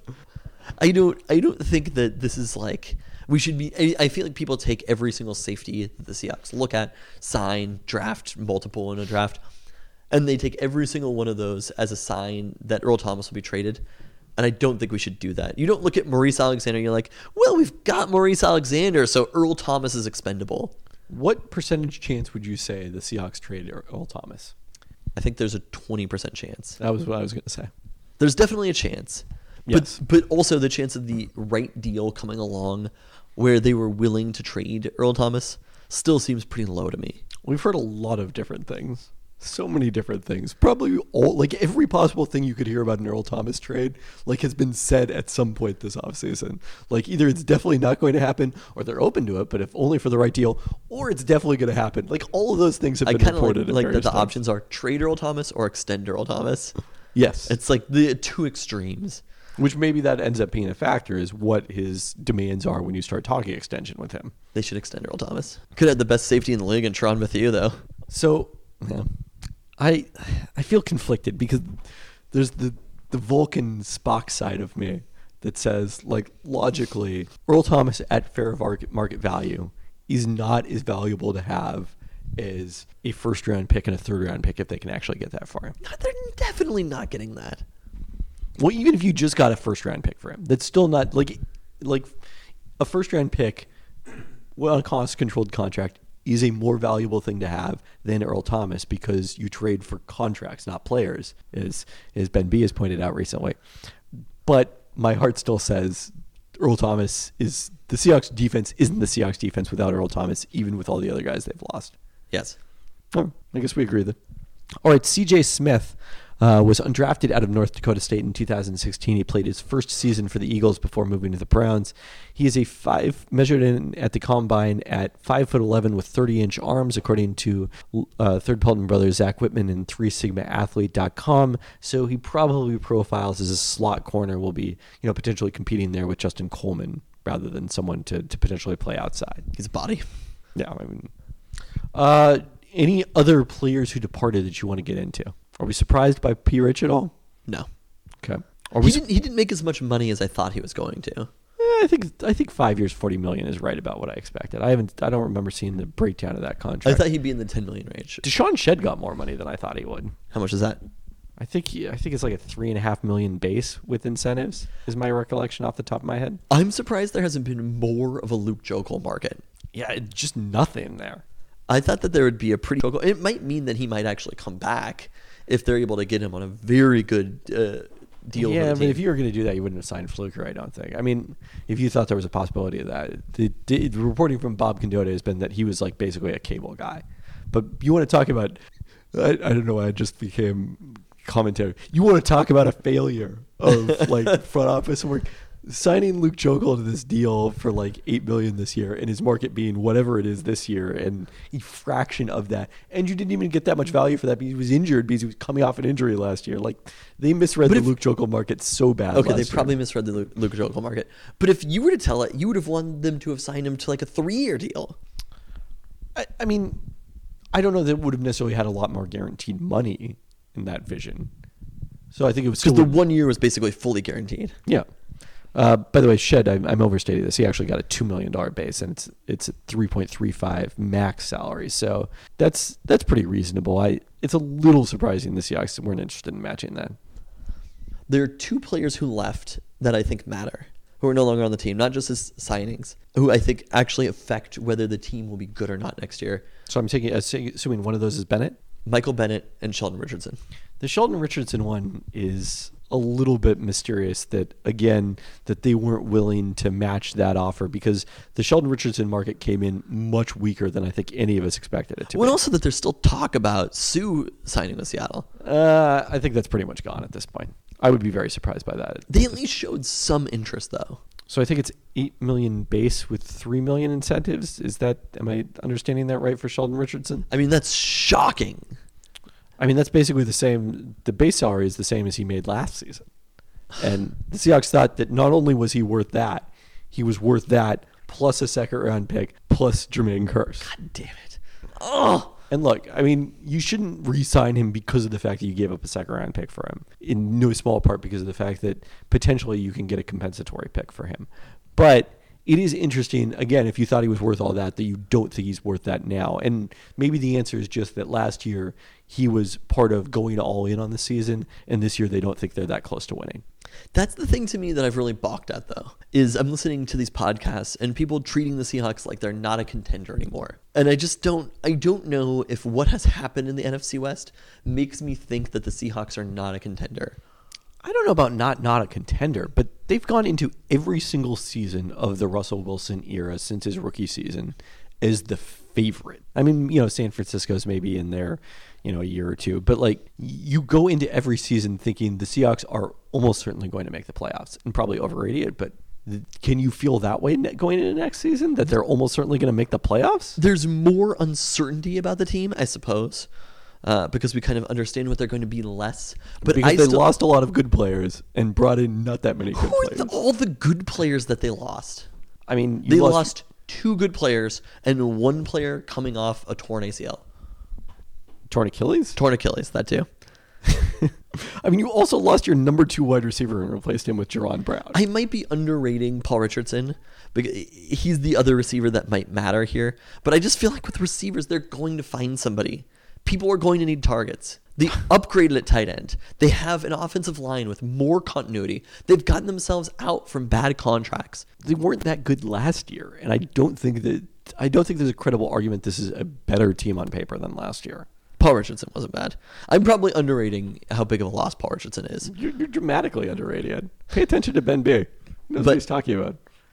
I don't. I don't think that this is like we should be. I, I feel like people take every single safety that the Seahawks look at, sign, draft multiple in a draft, and they take every single one of those as a sign that Earl Thomas will be traded. And I don't think we should do that. You don't look at Maurice Alexander and you're like, well, we've got Maurice Alexander, so Earl Thomas is expendable. What percentage chance would you say the Seahawks trade Earl Thomas? I think there's a twenty percent chance. That was what I was going to say. There's definitely a chance. Yes. But, but also the chance of the right deal coming along where they were willing to trade Earl Thomas still seems pretty low to me. We've heard a lot of different things. So many different things. Probably all, like every possible thing you could hear about an Earl Thomas trade, like has been said at some point this offseason. Like either it's definitely not going to happen or they're open to it, but if only for the right deal, or it's definitely going to happen. Like all of those things have I been kind of like, reported. at like that various the times. options are trade Earl Thomas or extend Earl Thomas. Yes. It's like the two extremes. Which maybe that ends up being a factor is what his demands are when you start talking extension with him. They should extend Earl Thomas. Could have the best safety in the league in Tron Mathieu, though. So, yeah. I I feel conflicted because there's the the Vulcan Spock side of me that says, like, logically, Earl Thomas at fair market, market value is not as valuable to have as a first round pick and a third round pick if they can actually get that for him. They're definitely not getting that. Well, even if you just got a first round pick for him, that's still not like like a first round pick, well, a cost controlled contract is a more valuable thing to have than Earl Thomas because you trade for contracts, not players, as as Ben B has pointed out recently. But my heart still says Earl Thomas is the Seahawks defense isn't the Seahawks defense without Earl Thomas, even with all the other guys they've lost. Yes. Oh, I guess we agree then. All right, C J Smith uh, was undrafted out of North Dakota State in two thousand sixteen. He played his first season for the Eagles before moving to the Browns. He is a five measured in at the combine at five foot eleven with thirty inch arms, according to uh, Third Pelton Brothers Zach Whitman and three sigma athlete dot com. So he probably profiles as a slot corner. Will be you know potentially competing there with Justin Coleman rather than someone to to potentially play outside. He's a body. Yeah, I mean. Uh, Any other players who departed that you want to get into? Are we surprised by P. Rich at all? No. Okay. Are He we? didn't, he didn't make as much money as I thought he was going to. Eh, I think I think five years, forty million is right about what I expected. I haven't. I don't remember seeing the breakdown of that I contract. thought he'd be in the ten million range. Deshaun Shed got more money than I thought he would. How much is that? I think he, I think it's like a three and a half million base with incentives. Is my recollection off the top of my head? I'm surprised there hasn't been more of a Luke Jokel market. Yeah, it's just nothing there. I thought that there would be a pretty. It might mean that he might actually come back if they're able to get him on a very good uh, deal. Yeah, for the but team. if you were going to do that, you wouldn't have signed Fluker, I don't think. I mean, if you thought there was a possibility of that, the, the, the reporting from Bob Condotta has been that he was like basically a cable guy. But you want to talk about, I, I don't know why I just became commentary. You want to talk about a failure of like front office work. Signing Luke Jokel to this deal for like eight million dollars this year, and his market being whatever it is this year, and a fraction of that, and you didn't even get that much value for that because he was injured because he was coming off an injury last year. Like they misread But the if- Luke Jokel market so bad. Okay, last they year. probably misread the Luke, Luke Jokel market. But if you were to tell it, you would have wanted them to have signed him to like a three-year deal. I, I mean, I don't know that it would have necessarily had a lot more guaranteed money in that vision. So I think it was Because still the one year was basically fully guaranteed. yeah. Uh, by the way, Shed, I'm, I'm overstating this. He actually got a two million dollar base, and it's it's a three point three five max salary. So that's that's pretty reasonable. I it's a little surprising the Seahawks weren't interested in matching that. There are two players who left that I think matter, who are no longer on the team, not just as signings, who I think actually affect whether the team will be good or not next year. So I'm taking assuming one of those is Bennett. Michael Bennett and Sheldon Richardson. The Sheldon Richardson one is a little bit mysterious that, again, that they weren't willing to match that offer because the Sheldon Richardson market came in much weaker than I think any of us expected it to Well, be. also that there's still talk about Sue signing with Seattle. Uh, I think that's pretty much gone at this point. I would be very surprised by that. They at least showed some interest, though. So I think it's eight million base with three million incentives. Is that, am I understanding that right for Sheldon Richardson? I mean, that's shocking. I mean, that's basically the same. The base salary is the same as he made last season. And the Seahawks thought that not only was he worth that, he was worth that plus a second round pick plus Jermaine Kearse. God damn it. Oh, And look, I mean, you shouldn't re-sign him because of the fact that you gave up a second round pick for him. In no small part because of the fact that potentially you can get a compensatory pick for him. But it is interesting, again, if you thought he was worth all that, that you don't think he's worth that now. And maybe the answer is just that last year he was part of going all in on the season, and this year they don't think they're that close to winning. that's the thing to me that I've really balked at, though, is I'm listening to these podcasts and people treating the Seahawks like they're not a contender anymore. And I just don't, I don't know if what has happened in the N F C West makes me think that the Seahawks are not a contender. I don't know about not not a contender, but they've gone into every single season of the Russell Wilson era since his rookie season as the favorite. I mean, you know, San Francisco's maybe in there, you know, a year or two, but like you go into every season thinking the Seahawks are almost certainly going to make the playoffs and probably overrating it, but th- can you feel that way ne- going into next season that they're almost certainly going to make the playoffs? There's more uncertainty about the team, I suppose, uh, because we kind of understand what they're going to be less. But Because I they still, lost a lot of good players and brought in not that many good who are players. the, all the good players that they lost? I mean, you They lost, lost two good players and one player coming off a torn A C L. torn Achilles. Torn Achilles, that too. I mean, you also lost your number two wide receiver and replaced him with Jerron Brown. I might be underrating Paul Richardson because he's the other receiver that might matter here. But I just feel like with receivers, they're going to find somebody. People are going to need targets. They upgraded at tight end. They have an offensive line with more continuity. They've gotten themselves out from bad contracts. They weren't that good last year, and I don't think that I don't think there's a credible argument this is a better team on paper than last year. Paul Richardson wasn't bad. I'm probably underrating how big of a loss Paul Richardson is. You're, you're dramatically underrated. Pay attention to Ben B. He knows But- what he's talking about.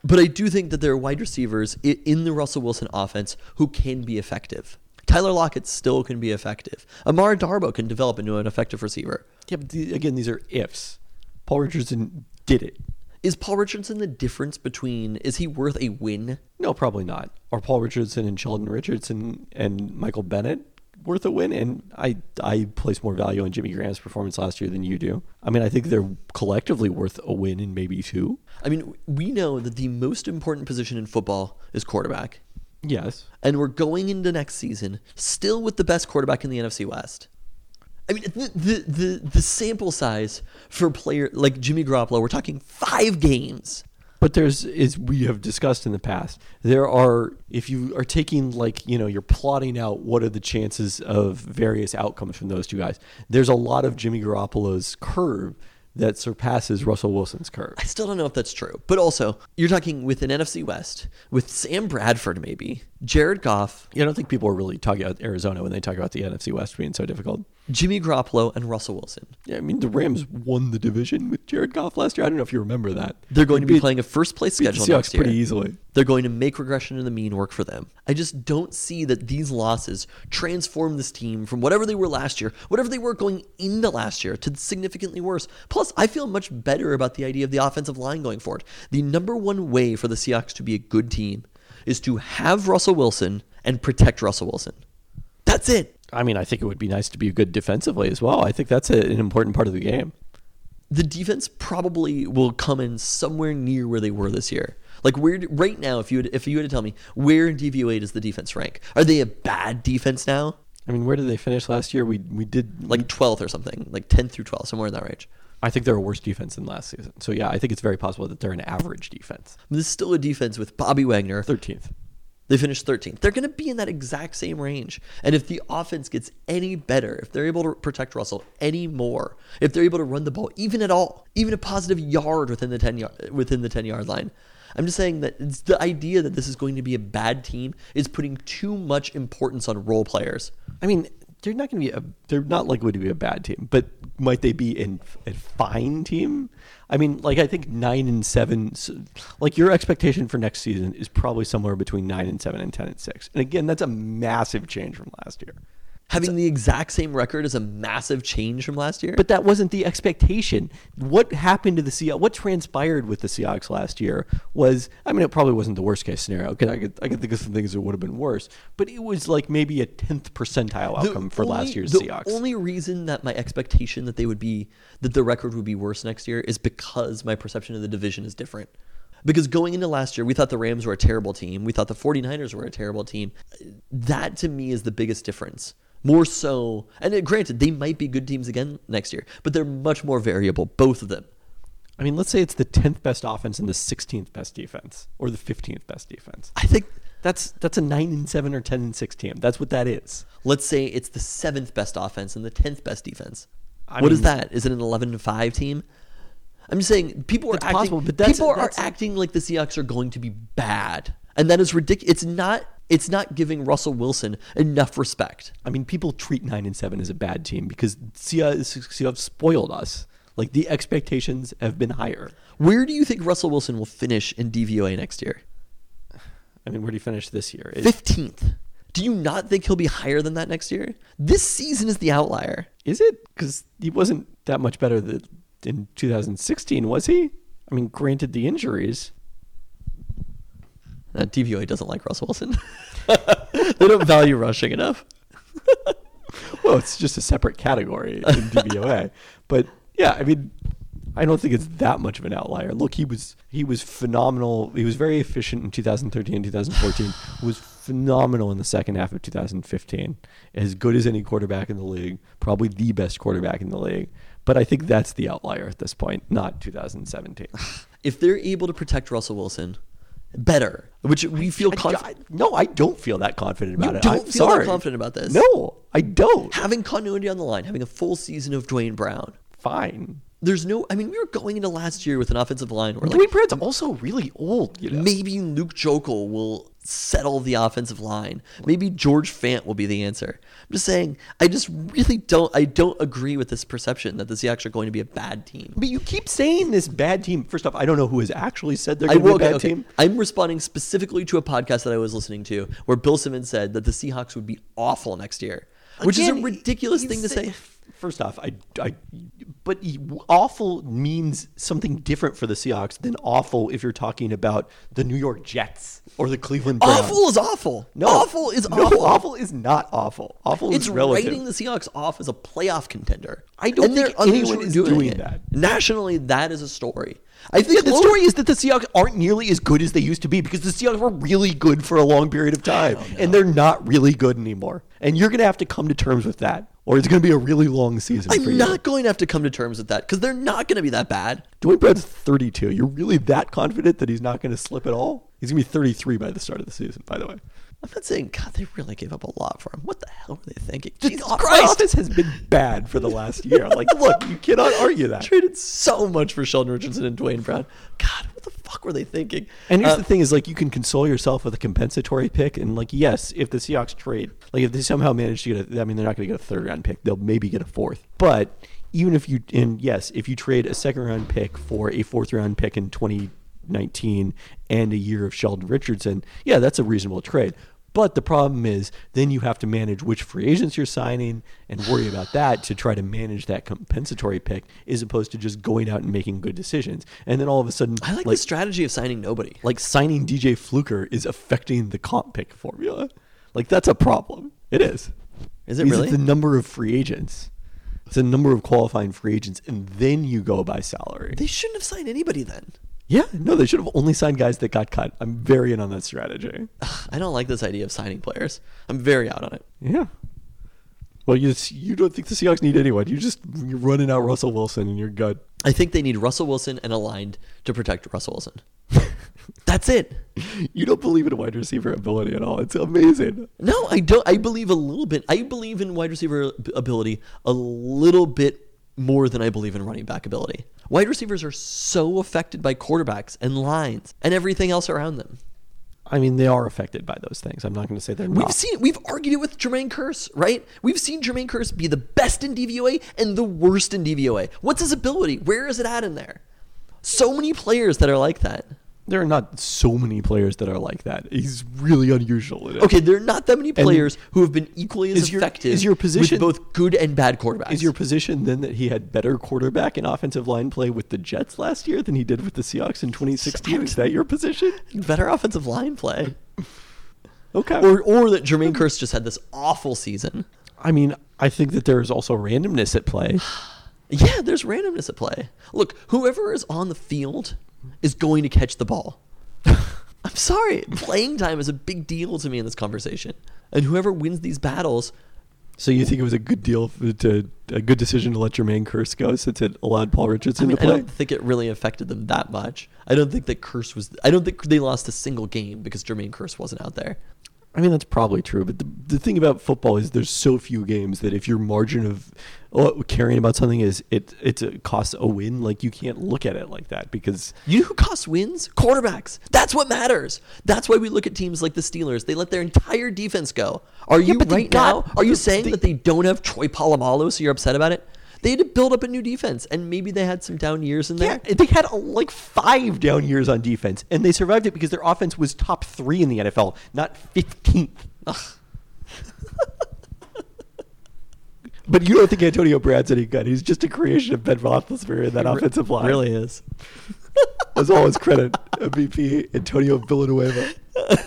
But I do think that there are wide receivers i- in the Russell Wilson offense who can be effective. Tyler Lockett still can be effective. Amara Darboh can develop into an effective receiver. Yeah, but the, again, these are ifs. Paul Richardson did it. Is Paul Richardson the difference between, is he worth a win? No, probably not. Are Paul Richardson and Sheldon Richardson and Michael Bennett worth a win? And I I place more value on Jimmy Graham's performance last year than you do. I mean, I think they're collectively worth a win and maybe two. I mean, we know that the most important position in football is quarterback. Yes. And we're going into next season still with the best quarterback in the N F C West. I mean, the the the, the sample size for a player like Jimmy Garoppolo, we're talking five games. But there's, as we have discussed in the past, there are, if you are taking like, you know, you're plotting out what are the chances of various outcomes from those two guys, there's a lot of Jimmy Garoppolo's curve that surpasses Russell Wilson's curve. I still don't know if that's true. But also, you're talking with an N F C West, with Sam Bradford maybe, Jared Goff, Yeah, I don't think people are really talking about Arizona when they talk about the N F C West being so difficult. Jimmy Garoppolo, and Russell Wilson. Yeah, I mean, the Rams won the division with Jared Goff last year. I don't know if you remember that. They're going to They be beat- playing a first-place beat the schedule Seahawks next year. pretty easily. They're going to make regression to the mean work for them. I just don't see that these losses transform this team from whatever they were last year, whatever they were going into last year, to significantly worse. Plus, I feel much better about the idea of the offensive line going forward. The number one way for the Seahawks to be a good team is to have Russell Wilson and protect Russell Wilson. That's it. I mean, I think it would be nice to be good defensively as well. I think that's a, an important part of the game. The defense probably will come in somewhere near where they were this year. Like where right now, if you had, if you had to tell me where in D V O A does the defense rank? Are they a bad defense now? I mean, where did they finish last year? We we did Like twelfth or something, like tenth through twelfth, somewhere in that range. I think they're a worse defense than last season. So yeah, I think it's very possible that they're an average defense. This is still a defense with Bobby Wagner. thirteenth. They finished thirteenth. They're going to be in that exact same range. And if the offense gets any better, if they're able to protect Russell any more, if they're able to run the ball even at all, even a positive yard within the ten yard within the ten yard line, I'm just saying that it's the idea that this is going to be a bad team is putting too much importance on role players. I mean, they're not going to be a, they're not likely to be a bad team, but might they be in a fine team? I mean, like I think nine and seven, like your expectation for next season is probably somewhere between nine and seven and ten and six. And again, that's a massive change from last year. Having the exact same record is a massive change from last year. But that wasn't the expectation. What happened to the Seahawks? What transpired with the Seahawks last year was, I mean, it probably wasn't the worst case scenario. Okay, I could, I could think of some things that would have been worse, but it was like maybe a tenth percentile The outcome for only- last year's the Seahawks. only reason that my expectation that they would be, that the record would be worse next year is because my perception of the division is different. Because going into last year, we thought the Rams were a terrible team. We thought the 49ers were a terrible team. That to me is the biggest difference. More so, and granted, they might be good teams again next year, but they're much more variable, both of them. I mean, let's say it's the tenth best offense and the sixteenth best defense, or the fifteenth best defense. I think, That's that's a nine and seven or ten and six team. That's what that is. let's say it's the seventh best offense and the tenth best defense. I What is mean- that? Is it an eleven to five team? I'm just saying, people are It's acting, possible, but that's- people are that's- acting like the Seahawks are going to be bad, and that is ridiculous. It's not. It's not giving Russell Wilson enough respect. I mean, people treat nine and seven as a bad team because Seahawks Seahawks spoiled us. Like the expectations have been higher. Where do you think Russell Wilson will finish in D V O A next year? I mean, where do you finish this year? Is, fifteenth. Do you not think he'll be higher than that next year? This season is the outlier. is it? Because he wasn't that much better than in two thousand sixteen, was he? I mean, granted the injuries. Uh, D V O A doesn't like Russell Wilson. They don't value rushing enough. Well, it's just a separate category in D V O A. But yeah, I mean, I don't think it's that much of an outlier. Look, he was he was phenomenal. He was very efficient in two thousand thirteen and two thousand fourteen. Was phenomenal in the second half of two thousand fifteen. As good as any quarterback in the league, probably the best quarterback in the league. But I think that's the outlier at this point, not two thousand seventeen. If they're able to protect Russell Wilson better, which we feel I- confident. I- no, I don't feel that confident about You it. don't I'm feel that sorry. confident about this? No, I don't. Having continuity on the line, having a full season of Dwayne Brown. Fine. There's no. I mean, we were going into last year with an offensive line where Dwayne like Brown's also really old. You know? maybe Luke Jokel will settle the offensive line. Maybe George Fant will be the answer. I'm just saying. I just really don't. I don't agree with this perception that the Seahawks are going to be a bad team. But you keep saying this bad team. First off, I don't know who has actually said they're I, going to be a okay, bad okay. team. I'm responding specifically to a podcast that I was listening to where Bill Simmons said that the Seahawks would be awful next year, which is a Again, ridiculous he's thing to say- say. First off, I, I, but awful means something different for the Seahawks than awful if you're talking about the New York Jets or the Cleveland Browns. Awful is awful. No, awful is no, awful. awful is not awful. Awful It's is relative. writing the Seahawks off as a playoff contender. I don't And think they're anyone unusually is doing, doing it. that. Nationally, that is a story. I think The Lo- story is that the Seahawks aren't nearly as good as they used to be because the Seahawks were really good for a long period of time, and they're not really good anymore. And you're going to have to come to terms with that, or it's going to be a really long season for I'm you. not going to have to come to terms with that because they're not going to be that bad. Dwayne Brown's thirty-two. You're really that confident that he's not going to slip at all? He's going to be thirty-three by the start of the season, by the way. I'm not saying, God, they really gave up a lot for him. What the hell were they thinking? The Jesus front Christ. office has been bad for the last year. Like, look, you cannot argue that. Traded so much for Sheldon Richardson and Dwayne Brown. God, what the fuck were they thinking? And here's Uh, the thing: is like you can console yourself with a compensatory pick, and like yes, if the Seahawks trade, like if they somehow manage to get a, I mean, they're not going to get a third round pick; they'll maybe get a fourth. But even if you, and yes, if you trade a second round pick for a fourth round pick in twenty nineteen and a year of Sheldon Richardson, yeah, that's a reasonable trade. But the problem is then you have to manage which free agents you're signing and worry about that to try to manage that compensatory pick as opposed to just going out and making good decisions. And then all of a sudden, I like, like the strategy of signing nobody. like signing D J Fluker is affecting the comp pick formula. Like that's a problem. It is. Is it Because really? It's the number of free agents. It's the number of qualifying free agents, and then you go by salary. They shouldn't have signed anybody then. Yeah, no, they should have only signed guys that got cut. I'm very in on that strategy. I don't like this idea of signing players. I'm very out on it. Yeah. Well, you you don't think the Seahawks need anyone. You just you're running out Russell Wilson and you're good. I think they need Russell Wilson and aligned to protect Russell Wilson. That's it. You don't believe in wide receiver ability at all. It's amazing. No, I don't. I believe a little bit. I believe in wide receiver ability a little bit more than I believe in running back ability. Wide receivers are so affected by quarterbacks and lines and everything else around them. I mean, they are affected by those things. I'm not going to say they're We've not. seen, we've argued it with Jermaine Kearse, right? We've seen Jermaine Kearse be the best in D V O A and the worst in D V O A. What's his ability? Where is it at in there? So many players that are like that. There are not so many players that are like that. He's really unusual in it. Okay, there are not that many players who have been equally as is your- effective is your position- with both good and bad quarterbacks. Is your position then that he had better quarterback and offensive line play with the Jets last year than he did with the Seahawks in twenty sixteen? Is that your position? better offensive line play? Okay. Or, or that Jermaine Kearse just had this awful season. I mean, I think that there is also randomness at play. Yeah, there's randomness at play. Look, whoever is on the field is going to catch the ball. I'm sorry. Playing time is a big deal to me in this conversation. And whoever wins these battles, So you think it was a good deal for, to a good decision to let Jermaine Kearse go since it allowed Paul I Richardson mean, to I play? don't think it really affected them that much. I don't think that Kearse was, I don't think they lost a single game because Jermaine Kearse wasn't out there. I mean, that's probably true, but the, the thing about football is there's so few games that if your margin of oh, caring about something is it it's a costs a win, like you can't look at it like that because You know who costs wins? Quarterbacks. That's what matters. That's why we look at teams like the Steelers. They let their entire defense go. Are you but they right got- now? Are you they- saying they- that they don't have Troy Polamalu, so you're upset about it? They had to build up a new defense, and maybe they had some down years in there. yeah, they had uh, like five down years on defense, and they survived it because their offense was top three in the N F L, not fifteenth. But you don't think Antonio Brown's any good? He's just a creation of Ben Roethlisberger in that offensive line. Really is. As always, credit M V P Antonio Villanueva.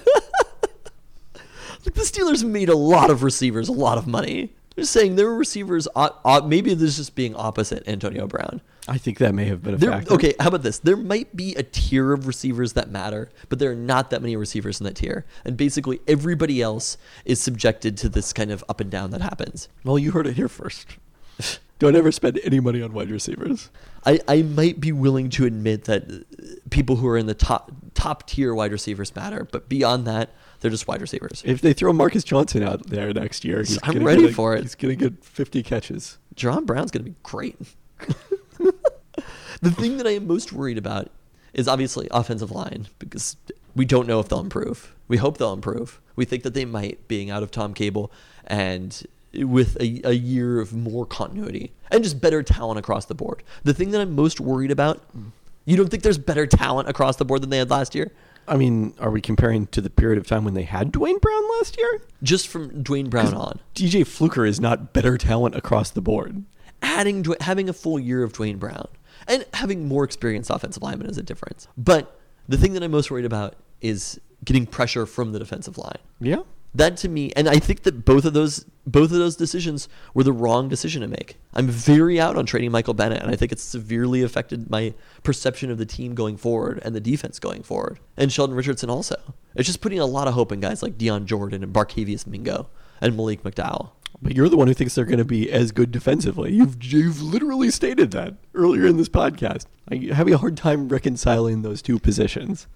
Like the Steelers made a lot of receivers a lot of money. I'm just saying there were receivers. Uh, uh, maybe this is just being opposite Antonio Brown. I think that may have been a There, factor. okay, how about this? There might be a tier of receivers that matter, but there are not that many receivers in that tier. And basically everybody else is subjected to this kind of up and down that happens. Well, you heard it here first. Don't ever spend any money on wide receivers. I, I might be willing to admit that uh, people who are in the top top tier wide receivers matter, but beyond that, they're just wide receivers. If they throw Marcus Johnson out there next year, he's I'm gonna ready get a- for it. He's going to get fifty catches. Jerron Brown's going to be great. The thing that I am most worried about is obviously offensive line, because we don't know if they'll improve. We hope they'll improve. We think that they might, being out of Tom Cable and with a, a year of more continuity and just better talent across the board. The thing that I'm most worried about, you don't think there's better talent across the board than they had last year? I mean, are we comparing to the period of time when they had Dwayne Brown last year? Just from Dwayne Brown on. D J Fluker is not better talent across the board. Adding, having a full year of Dwayne Brown and having more experienced offensive linemen is a difference. But the thing that I'm most worried about is getting pressure from the defensive line. Yeah. That to me, and I think that both of those both of those decisions were the wrong decision to make. I'm very out on trading Michael Bennett, and I think it's severely affected my perception of the team going forward and the defense going forward. And Sheldon Richardson also. It's just putting a lot of hope in guys like Deion Jordan and Barkevious Mingo and Malik McDowell. But you're the one who thinks they're going to be as good defensively. You've you've literally stated that earlier in this podcast. I'm having a hard time reconciling those two positions.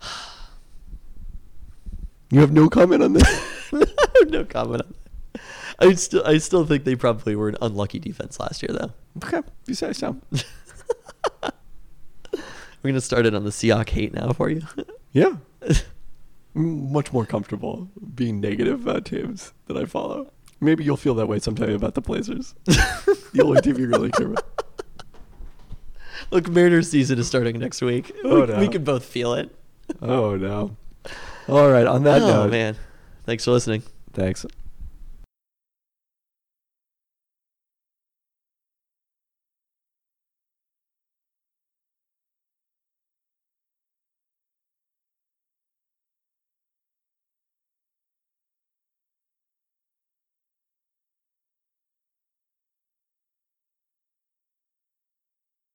You have no comment on that? I have no comment on that. I still, I still think they probably were an unlucky defense last year, though. Okay, you say so. We're going to start it on the Seahawk hate now for you. Yeah. I'm much more comfortable being negative about teams that I follow. Maybe you'll feel that way sometime about the Blazers. The only team you really care about. Look, Mariners season is starting next week. Oh, we, no. we can both feel it. Oh, no. All right, on that oh, note. man. Thanks for listening. Thanks.